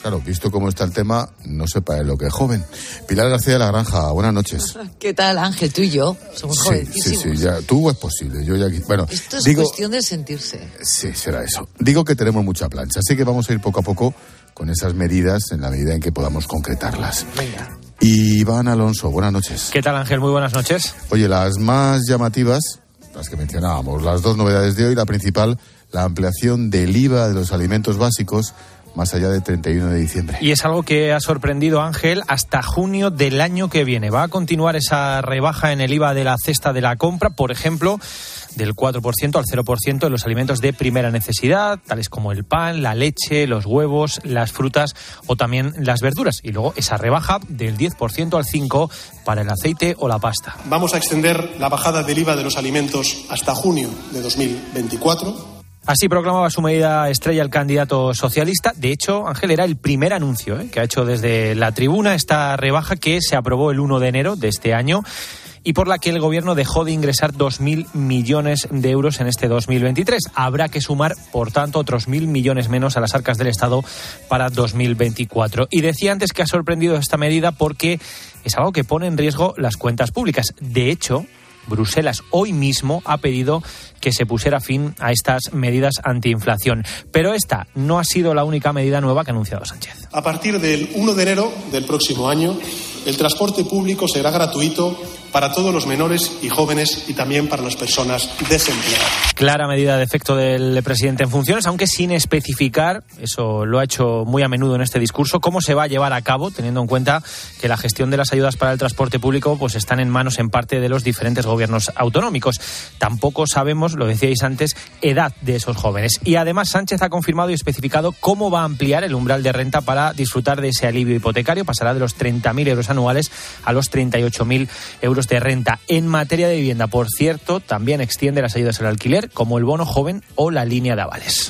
claro, visto cómo está el tema, no sepa lo que es joven. Pilar García de la Granja, buenas noches. ¿Qué tal, Ángel? Tú y yo somos sí, jovencísimos. Sí, sí, ya, tú es posible, yo ya... Bueno, esto es digo, cuestión de sentirse. Sí, será eso. Digo que tenemos mucha plancha, así que vamos a ir poco a poco con esas medidas en la medida en que podamos concretarlas. Venga. Iván Alonso, buenas noches. ¿Qué tal, Ángel? Muy buenas noches. Oye, las más llamativas, las que mencionábamos, las dos novedades de hoy, la principal, la ampliación del I V A de los alimentos básicos más allá del treinta y uno de diciembre. Y es algo que ha sorprendido, Ángel, hasta junio del año que viene. Va a continuar esa rebaja en el I V A de la cesta de la compra, por ejemplo, del cuatro por ciento al cero por ciento en los alimentos de primera necesidad, tales como el pan, la leche, los huevos, las frutas o también las verduras. Y luego esa rebaja del diez por ciento al cinco por ciento para el aceite o la pasta. Vamos a extender la bajada del I V A de los alimentos hasta junio de dos mil veinticuatro. Así proclamaba su medida estrella el candidato socialista. De hecho, Ángel, era el primer anuncio ¿eh? que ha hecho desde la tribuna esta rebaja que se aprobó el uno de enero de este año y por la que el gobierno dejó de ingresar dos mil millones de euros en este dos mil veintitrés. Habrá que sumar, por tanto, otros mil millones menos a las arcas del Estado para dos mil veinticuatro. Y decía antes que ha sorprendido esta medida porque es algo que pone en riesgo las cuentas públicas. De hecho, Bruselas hoy mismo ha pedido que se pusiera fin a estas medidas antiinflación. Pero esta no ha sido la única medida nueva que ha anunciado Sánchez. A partir del uno de enero del próximo año, el transporte público será gratuito para todos los menores y jóvenes y también para las personas desempleadas. Clara medida de efecto del presidente en funciones, aunque sin especificar, eso lo ha hecho muy a menudo en este discurso, cómo se va a llevar a cabo, teniendo en cuenta que la gestión de las ayudas para el transporte público pues están en manos en parte de los diferentes gobiernos autonómicos. Tampoco sabemos, lo decíais antes, edad de esos jóvenes. Y además Sánchez ha confirmado y especificado cómo va a ampliar el umbral de renta para disfrutar de ese alivio hipotecario. Pasará de los treinta mil euros anuales a los treinta y ocho mil euros de renta. En materia de vivienda, por cierto, también extiende las ayudas al alquiler, como el bono joven o la línea de avales.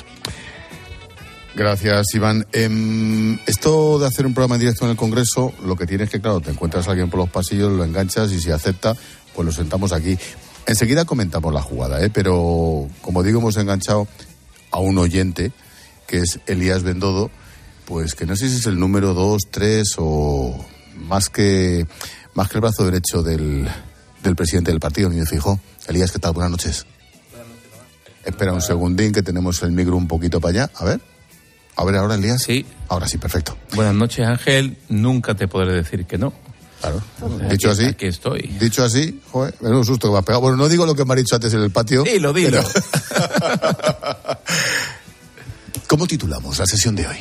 Gracias, Iván. Eh, esto de hacer un programa en directo en el Congreso, lo que tienes que, claro, te encuentras a alguien por los pasillos, lo enganchas y si acepta, pues lo sentamos aquí. Enseguida comentamos la jugada, ¿eh? Pero como digo, hemos enganchado a un oyente, que es Elías Bendodo, pues que no sé si es el número dos, tres o más que más que el brazo derecho del, del presidente del partido, Núñez Feijóo. Elías, ¿qué tal? Buenas noches. Buenas noches. Espera un segundín, que tenemos el micro un poquito para allá. A ver. A ver, ahora, Elías. Sí. Ahora sí, perfecto. Buenas noches, Ángel. Nunca te podré decir que no. Claro. Aquí, dicho así. Aquí estoy. Dicho así, joder, menudo susto que me ha pegado. Bueno, no digo lo que me ha dicho antes en el patio. Sí, lo digo. Pero... ¿Cómo titulamos la sesión de hoy?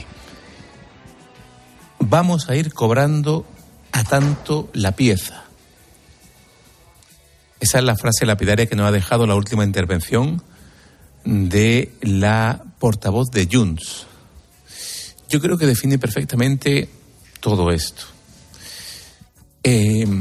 Vamos a ir cobrando a tanto la pieza. Esa es la frase lapidaria que nos ha dejado la última intervención de la portavoz de Junts. Yo creo que define perfectamente todo esto. Eh,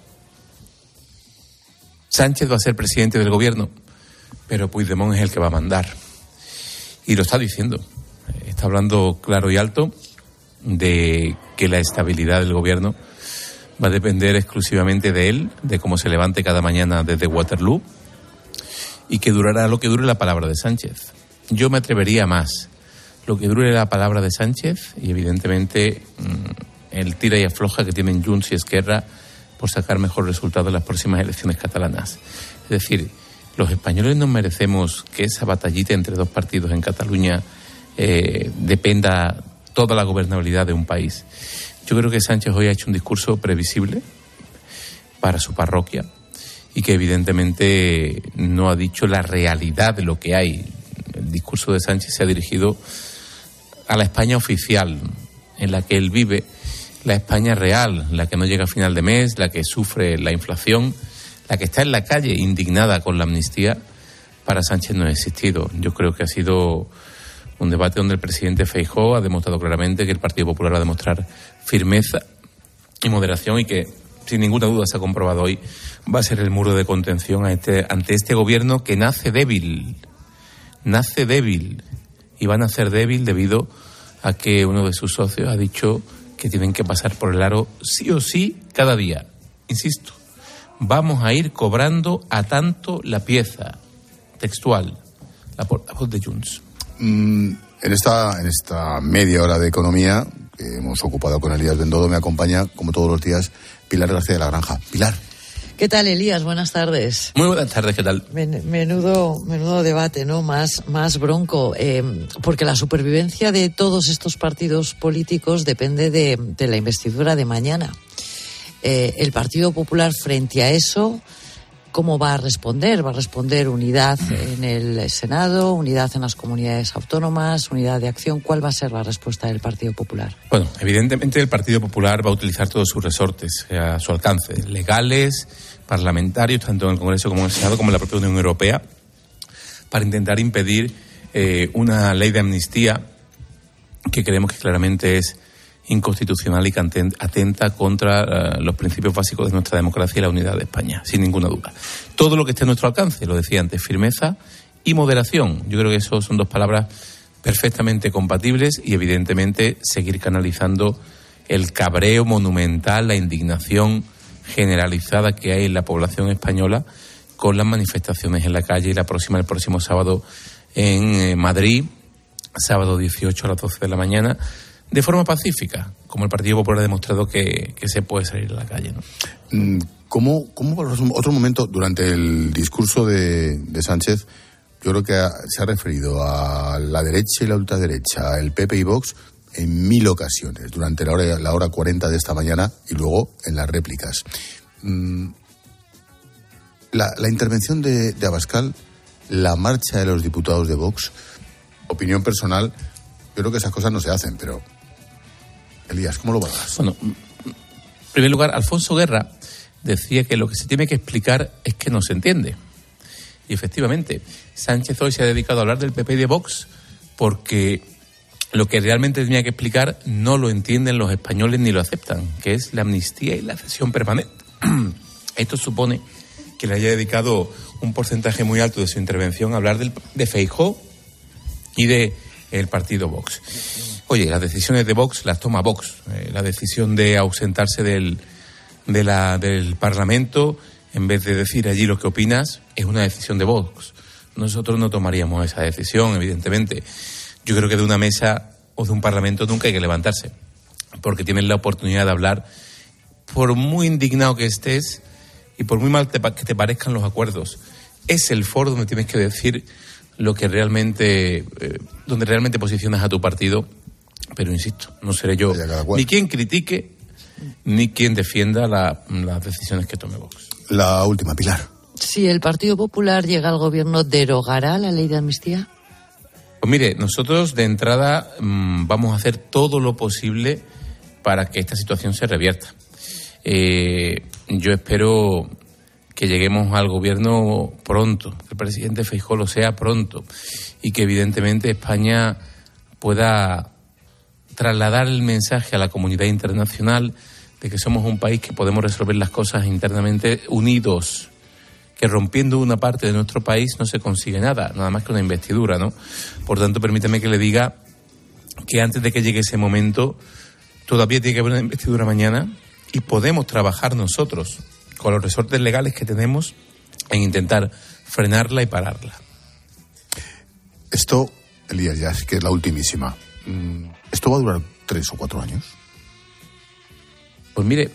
Sánchez va a ser presidente del gobierno, pero Puigdemont es el que va a mandar. Y lo está diciendo. Está hablando claro y alto de que la estabilidad del gobierno va a depender exclusivamente de él, de cómo se levante cada mañana desde Waterloo, y que durará lo que dure la palabra de Sánchez. Yo me atrevería más. Lo que dure la palabra de Sánchez y, evidentemente, el tira y afloja que tienen Junts y Esquerra por sacar mejor resultado en las próximas elecciones catalanas. Es decir, los españoles nos merecemos que esa batallita entre dos partidos en Cataluña eh, dependa toda la gobernabilidad de un país. Yo creo que Sánchez hoy ha hecho un discurso previsible para su parroquia y que evidentemente no ha dicho la realidad de lo que hay. El discurso de Sánchez se ha dirigido a la España oficial, en la que él vive, la España real, la que no llega a final de mes, la que sufre la inflación, la que está en la calle indignada con la amnistía. Para Sánchez no ha existido. Yo creo que ha sido un debate donde el presidente Feijóo ha demostrado claramente que el Partido Popular va a demostrar firmeza y moderación y que, sin ninguna duda, se ha comprobado hoy, va a ser el muro de contención a este, ante este gobierno que nace débil. Nace débil. Y va a nacer débil debido a que uno de sus socios ha dicho que tienen que pasar por el aro sí o sí cada día. Insisto, vamos a ir cobrando a tanto la pieza. Textual, la portavoz de Junts. Mm, en esta en esta media hora de economía, eh, hemos ocupado con Elías Bendodo. Me acompaña, como todos los días, Pilar García de la Granja. Pilar. ¿Qué tal, Elías? Buenas tardes. Muy buenas tardes, ¿qué tal? Men- menudo, menudo debate, ¿no? Más, más bronco, eh, porque la supervivencia de todos estos partidos políticos depende de, de la investidura de mañana. Eh, el Partido Popular, frente a eso, ¿cómo va a responder? ¿Va a responder unidad en el Senado, unidad en las comunidades autónomas, unidad de acción? ¿Cuál va a ser la respuesta del Partido Popular? Bueno, evidentemente el Partido Popular va a utilizar todos sus resortes a su alcance, legales, parlamentarios, tanto en el Congreso como en el Senado, como en la propia Unión Europea, para intentar impedir eh, una ley de amnistía que creemos que claramente es inconstitucional y que atenta contra uh, los principios básicos de nuestra democracia y la unidad de España, sin ninguna duda. Todo lo que esté a nuestro alcance, lo decía antes, firmeza y moderación. Yo creo que eso son dos palabras perfectamente compatibles y evidentemente seguir canalizando el cabreo monumental, la indignación generalizada que hay en la población española con las manifestaciones en la calle y la próxima, el próximo sábado en eh, Madrid, sábado dieciocho a las doce de la mañana, de forma pacífica, como el Partido Popular ha demostrado que, que se puede salir a la calle, ¿no? ¿Cómo, cómo otro momento, durante el discurso de, de Sánchez, yo creo que ha, se ha referido a la derecha y la ultraderecha, el P P y Vox, en mil ocasiones, durante la hora, la hora cuarenta de esta mañana y luego en las réplicas. La, la intervención de, de Abascal, la marcha de los diputados de Vox, opinión personal, yo creo que esas cosas no se hacen, pero... Elías, ¿cómo lo valoras? Bueno, en primer lugar, Alfonso Guerra decía que lo que se tiene que explicar es que no se entiende. Y efectivamente, Sánchez hoy se ha dedicado a hablar del P P y de Vox porque lo que realmente tenía que explicar no lo entienden los españoles ni lo aceptan, que es la amnistía y la cesión permanente. Esto supone que le haya dedicado un porcentaje muy alto de su intervención a hablar del, de Feijóo y de el partido Vox. Oye, las decisiones de Vox las toma Vox. Eh, la decisión de ausentarse del, de la, del Parlamento, en vez de decir allí lo que opinas, es una decisión de Vox. Nosotros no tomaríamos esa decisión, evidentemente. Yo creo que de una mesa o de un Parlamento nunca hay que levantarse, porque tienes la oportunidad de hablar, por muy indignado que estés y por muy mal te, que te parezcan los acuerdos. Es el foro donde tienes que decir lo que realmente, eh, donde realmente posicionas a tu partido. Pero insisto, no seré yo ni quien critique ni quien defienda la, las decisiones que tome Vox. La última, Pilar. Si el Partido Popular llega al gobierno, ¿derogará la ley de amnistía? Pues mire, nosotros de entrada mmm, vamos a hacer todo lo posible para que esta situación se revierta. Eh, yo espero que lleguemos al gobierno pronto, que el presidente Feijóo lo sea pronto y que evidentemente España pueda trasladar el mensaje a la comunidad internacional de que somos un país que podemos resolver las cosas internamente unidos, que rompiendo una parte de nuestro país no se consigue nada, nada más que una investidura, ¿no? Por tanto, permítame que le diga que antes de que llegue ese momento todavía tiene que haber una investidura mañana y podemos trabajar nosotros con los resortes legales que tenemos en intentar frenarla y pararla. Esto, Elías, ya es que es la ultimísima. ¿Esto va a durar tres o cuatro años? Pues mire,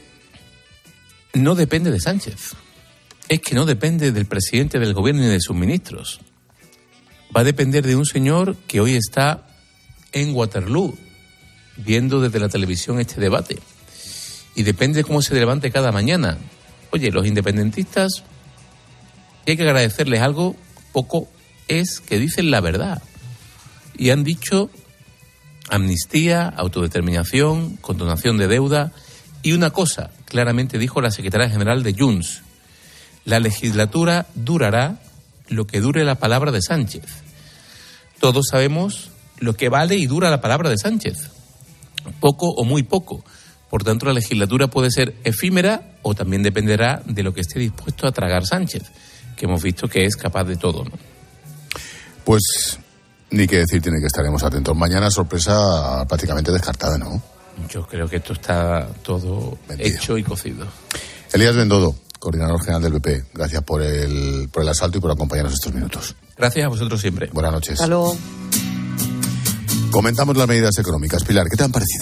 no depende de Sánchez. Es que no depende del presidente del gobierno ni de sus ministros. Va a depender de un señor que hoy está en Waterloo, viendo desde la televisión este debate. Y depende de cómo se levante cada mañana. Oye, los independentistas, hay que agradecerles algo, poco es que dicen la verdad. Y han dicho amnistía, autodeterminación, condonación de deuda y una cosa, claramente dijo la secretaria general de Junts: la legislatura durará lo que dure la palabra de Sánchez. Todos sabemos lo que vale y dura la palabra de Sánchez, poco o muy poco. Por tanto, la legislatura puede ser efímera o también dependerá de lo que esté dispuesto a tragar Sánchez, que hemos visto que es capaz de todo, ¿no? Pues ni que decir tiene que estaremos atentos. Mañana sorpresa prácticamente descartada, ¿no? Yo creo que esto está todo Vendido. Hecho y cocido. Elías Bendodo, coordinador general del P P, gracias por el, por el asalto y por acompañarnos estos minutos. Gracias a vosotros siempre. Buenas noches. Hasta luego. Comentamos las medidas económicas. Pilar, ¿qué te han parecido?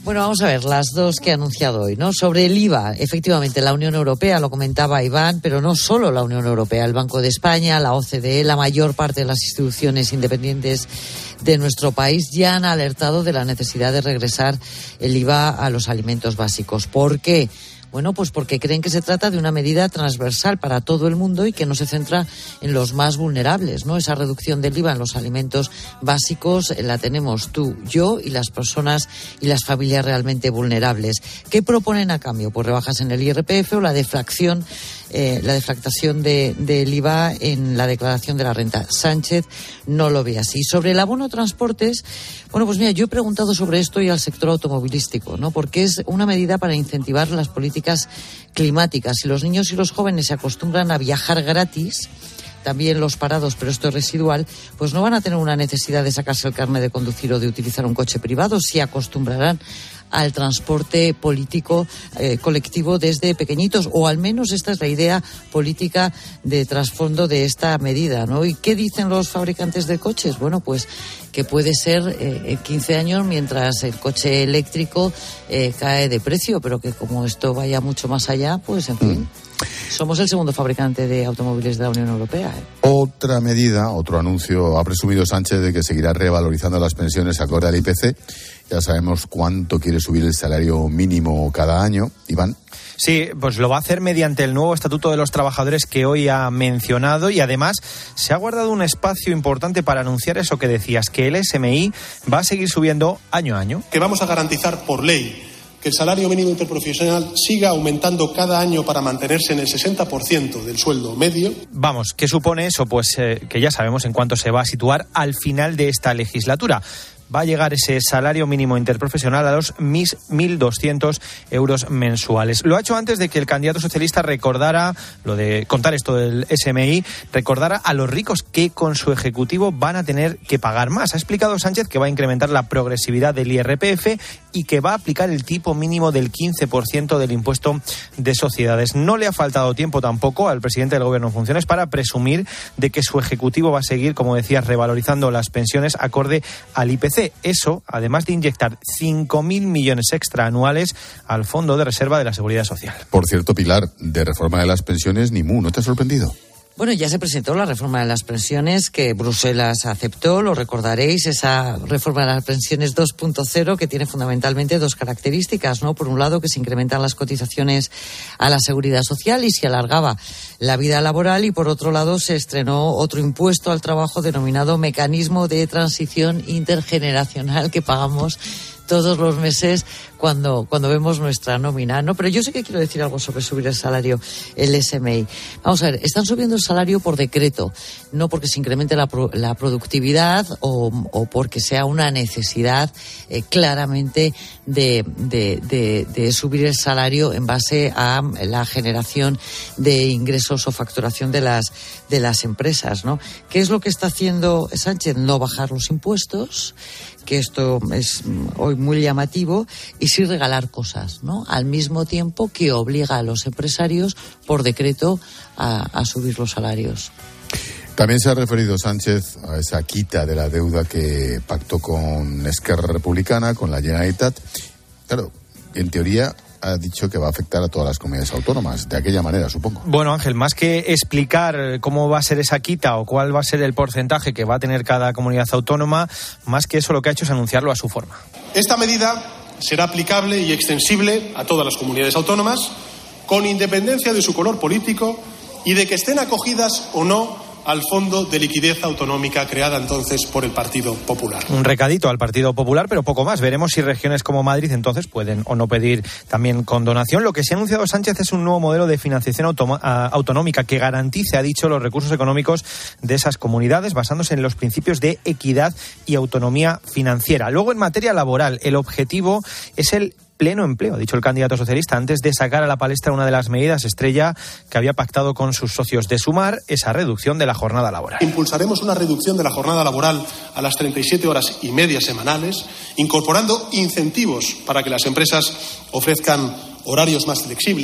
Bueno, vamos a ver las dos que he anunciado hoy, ¿no? Sobre el I V A, efectivamente, la Unión Europea, lo comentaba Iván, pero no solo la Unión Europea, el Banco de España, la O C D E, la mayor parte de las instituciones independientes de nuestro país ya han alertado de la necesidad de regresar el I V A a los alimentos básicos. ¿Por qué? Bueno, pues porque creen que se trata de una medida transversal para todo el mundo y que no se centra en los más vulnerables, ¿no? Esa reducción del I V A en los alimentos básicos la tenemos tú, yo y las personas y las familias realmente vulnerables. ¿Qué proponen a cambio? Pues rebajas en el I R P F o la deflación, eh, la deflactación de, del I V A en la declaración de la renta. Sánchez no lo ve así. Sobre el abono transportes, bueno, pues mira, yo he preguntado sobre esto y al sector automovilístico, ¿no? Porque es una medida para incentivar las políticas climáticas. Si los niños y los jóvenes se acostumbran a viajar gratis, también los parados, pero esto es residual, pues no van a tener una necesidad de sacarse el carnet de conducir o de utilizar un coche privado, se acostumbrarán al transporte político eh, colectivo desde pequeñitos, o al menos esta es la idea política de trasfondo de esta medida, ¿no? ¿Y qué dicen los fabricantes de coches? Bueno, pues que puede ser eh, quince años mientras el coche eléctrico eh, cae de precio, pero que como esto vaya mucho más allá, pues en fin. Mm. Somos el segundo fabricante de automóviles de la Unión Europea. ¿eh? Otra medida, otro anuncio, ha presumido Sánchez de que seguirá revalorizando las pensiones acorde al I P C. Ya sabemos cuánto quiere subir el salario mínimo cada año. Iván. Sí, pues lo va a hacer mediante el nuevo Estatuto de los Trabajadores que hoy ha mencionado, y además se ha guardado un espacio importante para anunciar eso que decías, que el S M I va a seguir subiendo año a año. Que vamos a garantizar por ley que el salario mínimo interprofesional siga aumentando cada año para mantenerse en el sesenta por ciento del sueldo medio. Vamos, ¿qué supone eso? Pues eh, que ya sabemos en cuánto se va a situar al final de esta legislatura. Va a llegar ese salario mínimo interprofesional a los mil doscientos euros mensuales. Lo ha hecho antes de que el candidato socialista recordara, lo de contar esto del S M I, recordara a los ricos que con su ejecutivo van a tener que pagar más. Ha explicado Sánchez que va a incrementar la progresividad del I R P F y que va a aplicar el tipo mínimo del quince por ciento del impuesto de sociedades. No le ha faltado tiempo tampoco al presidente del Gobierno en funciones para presumir de que su ejecutivo va a seguir, como decías, revalorizando las pensiones acorde al I P C. Eso, además de inyectar cinco mil millones extra anuales al Fondo de Reserva de la Seguridad Social. Por cierto, Pilar, de reforma de las pensiones, ni mu, ¿no te ha sorprendido? Bueno, ya se presentó la reforma de las pensiones que Bruselas aceptó, lo recordaréis, esa reforma de las pensiones dos punto cero que tiene fundamentalmente dos características, ¿no? Por un lado, que se incrementan las cotizaciones a la seguridad social y se alargaba la vida laboral, y por otro lado se estrenó otro impuesto al trabajo denominado mecanismo de transición intergeneracional que pagamos todos los meses cuando cuando vemos nuestra nómina, ¿no? Pero yo sé que quiero decir algo sobre subir el salario, el S M I. Vamos a ver, están subiendo el salario por decreto, no porque se incremente la, pro, la productividad o, o porque sea una necesidad eh, claramente de, de, de, de subir el salario en base a la generación de ingresos o facturación de las, de las empresas, ¿no? ¿Qué es lo que está haciendo Sánchez? No bajar los impuestos, que esto es hoy muy llamativo, y sí regalar cosas, ¿no? Al mismo tiempo que obliga a los empresarios por decreto a, a subir los salarios. También se ha referido Sánchez a esa quita de la deuda que pactó con Esquerra Republicana, con la Generalitat. Claro, en teoría ha dicho que va a afectar a todas las comunidades autónomas, de aquella manera, supongo. Bueno, Ángel, más que explicar cómo va a ser esa quita o cuál va a ser el porcentaje que va a tener cada comunidad autónoma, más que eso lo que ha hecho es anunciarlo a su forma. Esta medida será aplicable y extensible a todas las comunidades autónomas, con independencia de su color político y de que estén acogidas o no al Fondo de Liquidez Autonómica creada entonces por el Partido Popular. Un recadito al Partido Popular, pero poco más. Veremos si regiones como Madrid entonces pueden o no pedir también condonación. Lo que se ha anunciado Sánchez es un nuevo modelo de financiación automa- autonómica que garantice, ha dicho, los recursos económicos de esas comunidades basándose en los principios de equidad y autonomía financiera. Luego, en materia laboral, el objetivo es el pleno empleo, ha dicho el candidato socialista, antes de sacar a la palestra una de las medidas estrella que había pactado con sus socios de Sumar, esa reducción de la jornada laboral. Impulsaremos una reducción de la jornada laboral a las treinta y siete horas y media semanales, incorporando incentivos para que las empresas ofrezcan horarios más flexibles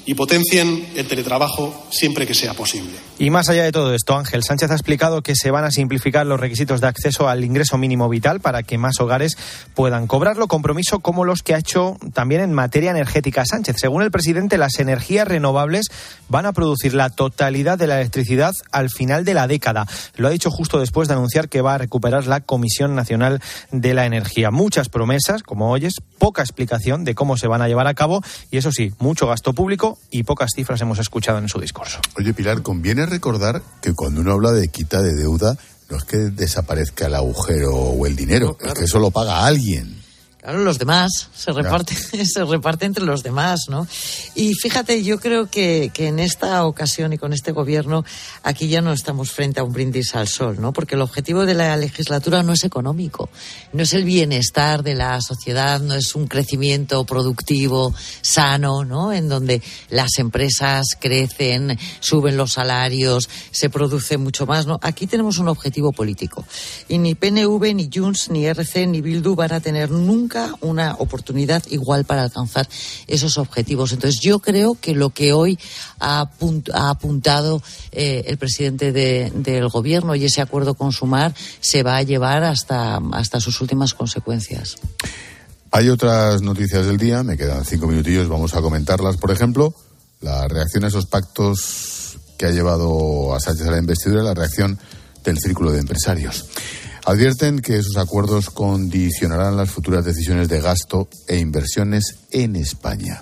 y potencien el teletrabajo siempre que sea posible. Y más allá de todo esto, Ángel Sánchez ha explicado que se van a simplificar los requisitos de acceso al ingreso mínimo vital para que más hogares puedan cobrarlo, compromiso como los que ha hecho también en materia energética Sánchez. Según el presidente, las energías renovables van a producir la totalidad de la electricidad al final de la década. Lo ha dicho justo después de anunciar que va a recuperar la Comisión Nacional de la Energía. Muchas promesas, como oyes, poca explicación de cómo se van a llevar a cabo y, eso sí, mucho gasto público y pocas cifras hemos escuchado en su discurso. Oye, Pilar, conviene recordar que cuando uno habla de quita de deuda, no es que desaparezca el agujero o el dinero, no, claro. Es que eso lo paga alguien. Claro, los demás, se reparte, se reparte entre los demás, ¿no? Y fíjate, yo creo que, que en esta ocasión y con este gobierno, aquí ya no estamos frente a un brindis al sol, ¿no? Porque el objetivo de la legislatura no es económico, no es el bienestar de la sociedad, no es un crecimiento productivo, sano, ¿no? En donde las empresas crecen, suben los salarios, se produce mucho más, ¿no? Aquí tenemos un objetivo político. Y ni P N V, ni Junts, ni R C, ni Bildu van a tener nunca una oportunidad igual para alcanzar esos objetivos. Entonces yo creo que lo que hoy ha, apunt- ha apuntado eh, el presidente de, del gobierno y ese acuerdo con Sumar se va a llevar hasta, hasta sus últimas consecuencias. Hay otras noticias del día, me quedan cinco minutillos, vamos a comentarlas. Por ejemplo, la reacción a esos pactos que ha llevado a Sánchez a la investidura, la reacción del Círculo de Empresarios. Advierten que esos acuerdos condicionarán las futuras decisiones de gasto e inversiones en España.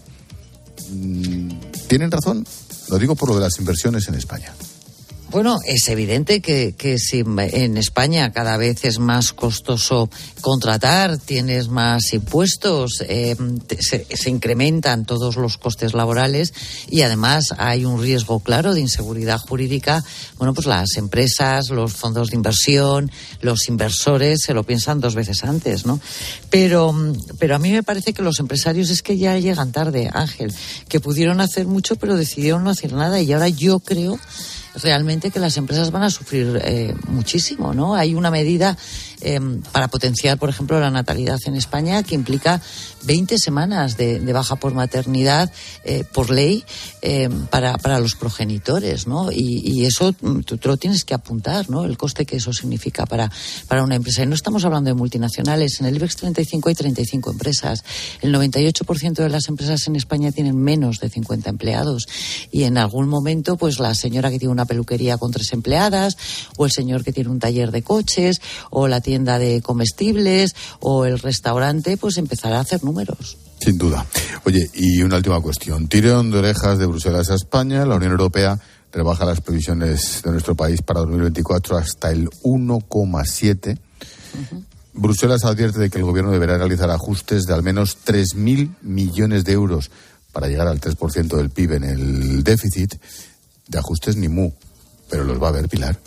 ¿Tienen razón? Lo digo por lo de las inversiones en España. Bueno, es evidente que, que si en España cada vez es más costoso contratar, tienes más impuestos, eh, se, se incrementan todos los costes laborales y además hay un riesgo claro de inseguridad jurídica. Bueno, pues las empresas, los fondos de inversión, los inversores se lo piensan dos veces antes, ¿no? Pero, pero a mí me parece que los empresarios es que ya llegan tarde, Ángel, que pudieron hacer mucho pero decidieron no hacer nada y ahora yo creo realmente que las empresas van a sufrir eh, muchísimo, ¿no? Hay una medida eh, para potenciar, por ejemplo, la natalidad en España que implica veinte semanas de, de baja por maternidad eh, por ley eh, para, para los progenitores, ¿no? Y, y eso tú te lo tienes que apuntar, ¿no? El coste que eso significa para, para una empresa. Y no estamos hablando de multinacionales. En el IBEX treinta y cinco hay treinta y cinco empresas. El noventa y ocho por ciento de las empresas en España tienen menos de cincuenta empleados. Y en algún momento, pues la señora que tiene una peluquería con tres empleadas, o el señor que tiene un taller de coches, o la tienda de comestibles, o el restaurante, pues empezará a hacer números. Sin duda. Oye, y una última cuestión. Tirón de orejas de Bruselas a España. La Unión Europea rebaja las previsiones de nuestro país para dos mil veinticuatro hasta el uno coma siete. Uh-huh. Bruselas advierte de que el gobierno deberá realizar ajustes de al menos tres mil millones de euros para llegar al tres por ciento del P I B en el déficit. De ajustes ni mu, pero los va a haber, Pilar.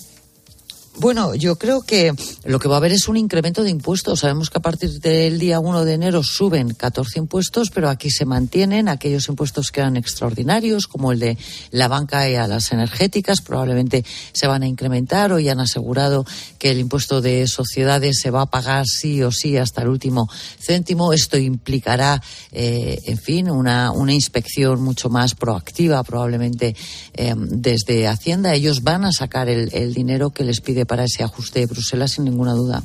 Bueno, yo creo que lo que va a haber es un incremento de impuestos. Sabemos que a partir del día uno de enero suben catorce impuestos, pero aquí se mantienen aquellos impuestos que eran extraordinarios, como el de la banca y a las energéticas, probablemente se van a incrementar. Hoy han asegurado que el impuesto de sociedades se va a pagar sí o sí hasta el último céntimo. Esto implicará, eh, en fin, una, una inspección mucho más proactiva, probablemente eh, desde Hacienda. Ellos van a sacar el, el dinero que les pide para ese ajuste de Bruselas, sin ninguna duda.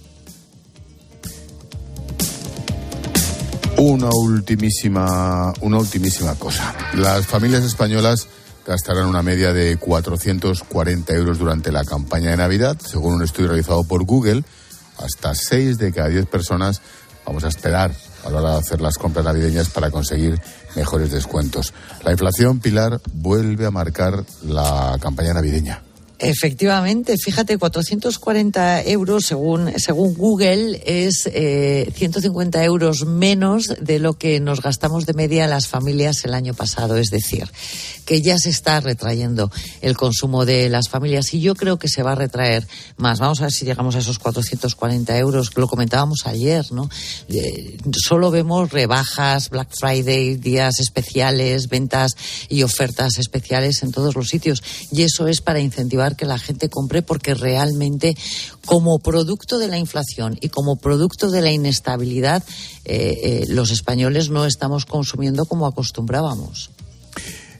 Una ultimísima, una ultimísima cosa. Las familias españolas gastarán una media de cuatrocientos cuarenta euros durante la campaña de Navidad, según un estudio realizado por Google. Hasta seis de cada diez personas vamos a esperar a la hora de hacer las compras navideñas para conseguir mejores descuentos. La inflación, Pilar, vuelve a marcar la campaña navideña. Efectivamente, fíjate, cuatrocientos cuarenta euros según, según Google es eh, ciento cincuenta euros menos de lo que nos gastamos de media las familias el año pasado. Es decir, que ya se está retrayendo el consumo de las familias y yo creo que se va a retraer más. Vamos a ver si llegamos a esos cuatrocientos cuarenta euros, que lo comentábamos ayer, ¿no? Eh, solo vemos rebajas, Black Friday, días especiales, ventas y ofertas especiales en todos los sitios y eso es para incentivar que la gente compre porque realmente como producto de la inflación y como producto de la inestabilidad eh, eh, los españoles no estamos consumiendo como acostumbrábamos.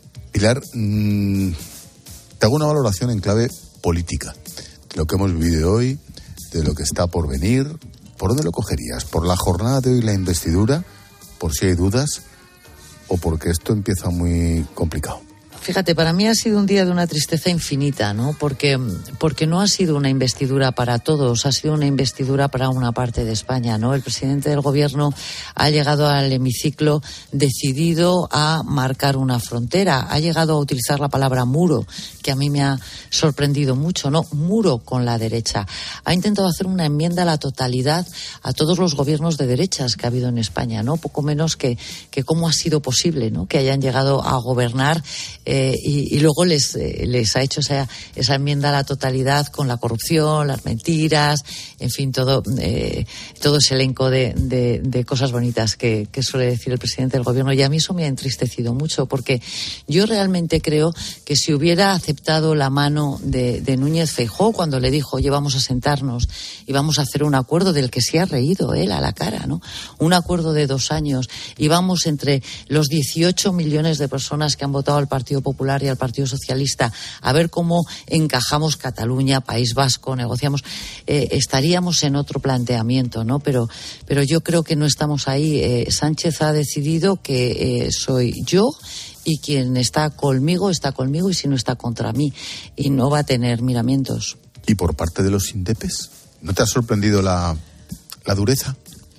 Pilar, mmm, te hago una valoración en clave política. De lo que hemos vivido hoy, de lo que está por venir. ¿Por dónde lo cogerías? ¿Por la jornada de hoy, la investidura? ¿Por si hay dudas? ¿O porque esto empieza muy complicado? Fíjate, para mí ha sido un día de una tristeza infinita, ¿no? Porque, porque no ha sido una investidura para todos, ha sido una investidura para una parte de España, ¿no? El presidente del gobierno ha llegado al hemiciclo decidido a marcar una frontera, ha llegado a utilizar la palabra muro, que a mí me ha sorprendido mucho, ¿no? Muro con la derecha. Ha intentado hacer una enmienda a la totalidad a todos los gobiernos de derechas que ha habido en España, ¿no? Poco menos que, que cómo ha sido posible, ¿no? Que hayan llegado a gobernar Eh, y, y luego les, eh, les ha hecho esa, esa enmienda a la totalidad con la corrupción, las mentiras, en fin, todo, eh, todo ese elenco de, de, de cosas bonitas que, que suele decir el presidente del gobierno. Y a mí eso me ha entristecido mucho, porque yo realmente creo que si hubiera aceptado la mano de, de Núñez Feijóo cuando le dijo, oye, vamos a sentarnos y vamos a hacer un acuerdo del que se ha reído él a la cara, ¿no? Un acuerdo de dos años y vamos entre los dieciocho millones de personas que han votado al Partido Popular y al Partido Socialista a ver cómo encajamos Cataluña, País Vasco, negociamos, eh, estaríamos en otro planteamiento, ¿no? Pero, pero yo creo que no estamos ahí. Eh, Sánchez ha decidido que eh, soy yo y quien está conmigo está conmigo y si no está contra mí, y no va a tener miramientos. ¿Y por parte de los indepes? ¿No te ha sorprendido la, la dureza?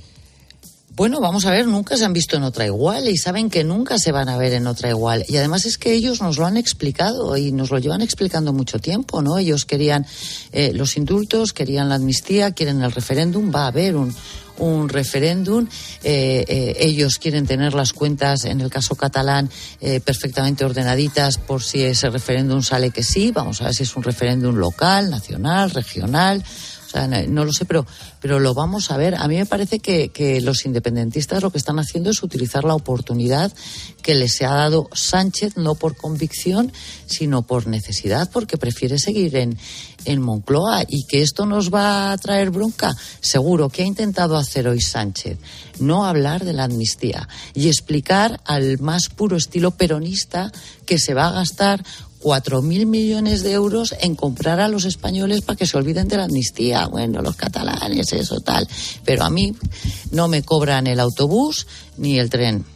Bueno, vamos a ver, nunca se han visto en otra igual y saben que nunca se van a ver en otra igual. Y además es que ellos nos lo han explicado y nos lo llevan explicando mucho tiempo, ¿no? Ellos querían eh, los indultos, querían la amnistía, quieren el referéndum, va a haber un... un referéndum, eh, eh, ellos quieren tener las cuentas, en el caso catalán, eh, perfectamente ordenaditas por si ese referéndum sale que sí, vamos a ver si es un referéndum local, nacional, regional, o sea, no, no lo sé, pero, pero lo vamos a ver. A mí me parece que, que los independentistas lo que están haciendo es utilizar la oportunidad que les ha dado Sánchez, no por convicción, sino por necesidad, porque prefiere seguir en, en Moncloa, y que esto nos va a traer bronca. Seguro que ha intentado hacer hoy Sánchez, no hablar de la amnistía y explicar al más puro estilo peronista que se va a gastar cuatro mil millones de euros en comprar a los españoles para que se olviden de la amnistía. Bueno, los catalanes, eso tal. Pero a mí no me cobran el autobús ni el tren.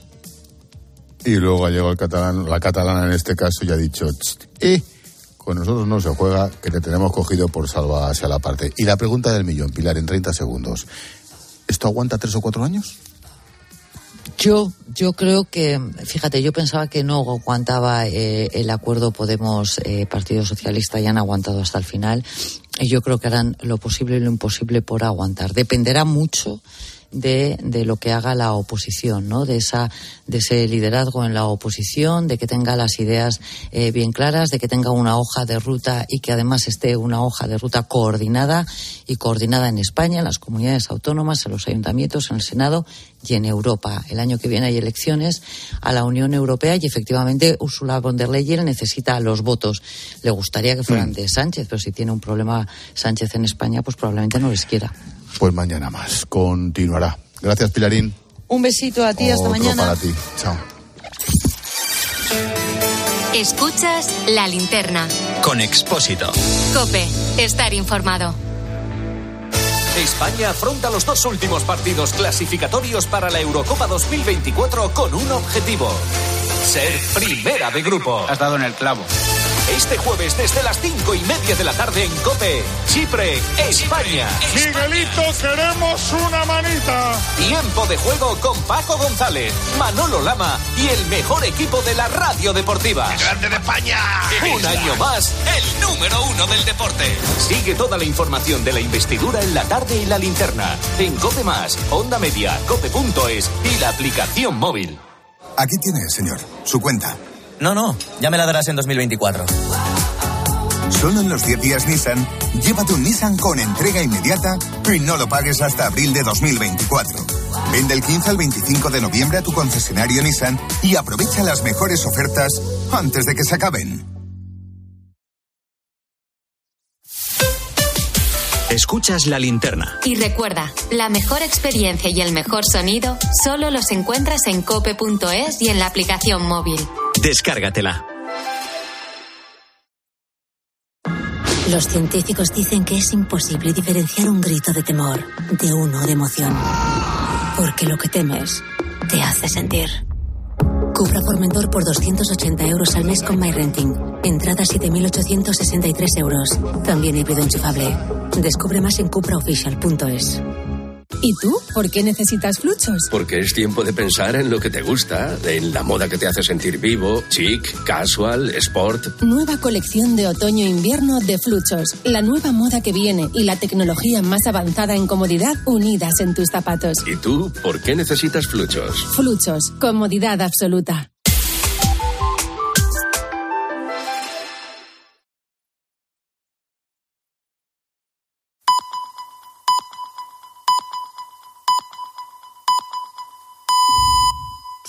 Y luego ha llegado el catalán, la catalana en este caso, y ha dicho, eh, con nosotros no se juega, que te tenemos cogido por salva hacia la parte. Y la pregunta del millón, Pilar, en treinta segundos. ¿Esto aguanta tres o cuatro años? Yo, yo creo que, fíjate, yo pensaba que no aguantaba eh, el acuerdo Podemos eh, Partido Socialista, y han aguantado hasta el final. Y yo creo que harán lo posible y lo imposible por aguantar. Dependerá mucho de, de lo que haga la oposición, ¿no? De esa, de ese liderazgo en la oposición, de que tenga las ideas eh, bien claras, de que tenga una hoja de ruta y que además esté una hoja de ruta coordinada y coordinada en España, en las comunidades autónomas, en los ayuntamientos, en el Senado y en Europa. El año que viene hay elecciones a la Unión Europea y efectivamente Ursula von der Leyen necesita los votos. Le gustaría que fueran mm. de Sánchez, pero si tiene un problema Sánchez en España, pues probablemente no les quiera. Pues mañana más. Continuará. Gracias, Pilarín. Un besito a ti, hasta Otro mañana. para ti. Chao. Escuchas La Linterna. Con Expósito. COPE. Estar informado. España afronta los dos últimos partidos clasificatorios para la Eurocopa dos mil veinticuatro con un objetivo: ser primera de grupo. Has dado en el clavo. Este jueves desde las cinco y media de la tarde en COPE, Chipre, España. Miguelito, queremos una manita. Tiempo de juego con Paco González, Manolo Lama y el mejor equipo de la radio deportiva. ¡Grande de España! Un año más, el número uno del deporte. Sigue toda la información de la investidura en la tarde y la linterna. En COPE Más, Onda Media, cope punto es y la aplicación móvil. Aquí tiene, señor, su cuenta. No, no, ya me la darás en dos mil veinticuatro. Solo en los diez días Nissan, llévate un Nissan con entrega inmediata y no lo pagues hasta abril de dos mil veinticuatro. Ven del quince al veinticinco de noviembre a tu concesionario Nissan y aprovecha las mejores ofertas antes de que se acaben. Escuchas La Linterna. Y recuerda, la mejor experiencia y el mejor sonido solo los encuentras en cope punto es y en la aplicación móvil. Descárgatela. Los científicos dicen que es imposible diferenciar un grito de temor de uno de emoción. Porque lo que temes te hace sentir. Cupra Formentor por doscientos ochenta euros al mes con MyRenting. Entrada siete mil ochocientos sesenta y tres euros. También híbrido enchufable. Descubre más en cupra oficial punto es. ¿Y tú? ¿Por qué necesitas Fluchos? Porque es tiempo de pensar en lo que te gusta, en la moda que te hace sentir vivo, chic, casual, sport. Nueva colección de otoño-invierno de Fluchos. La nueva moda que viene y la tecnología más avanzada en comodidad unidas en tus zapatos. ¿Y tú? ¿Por qué necesitas Fluchos? Fluchos. Comodidad absoluta.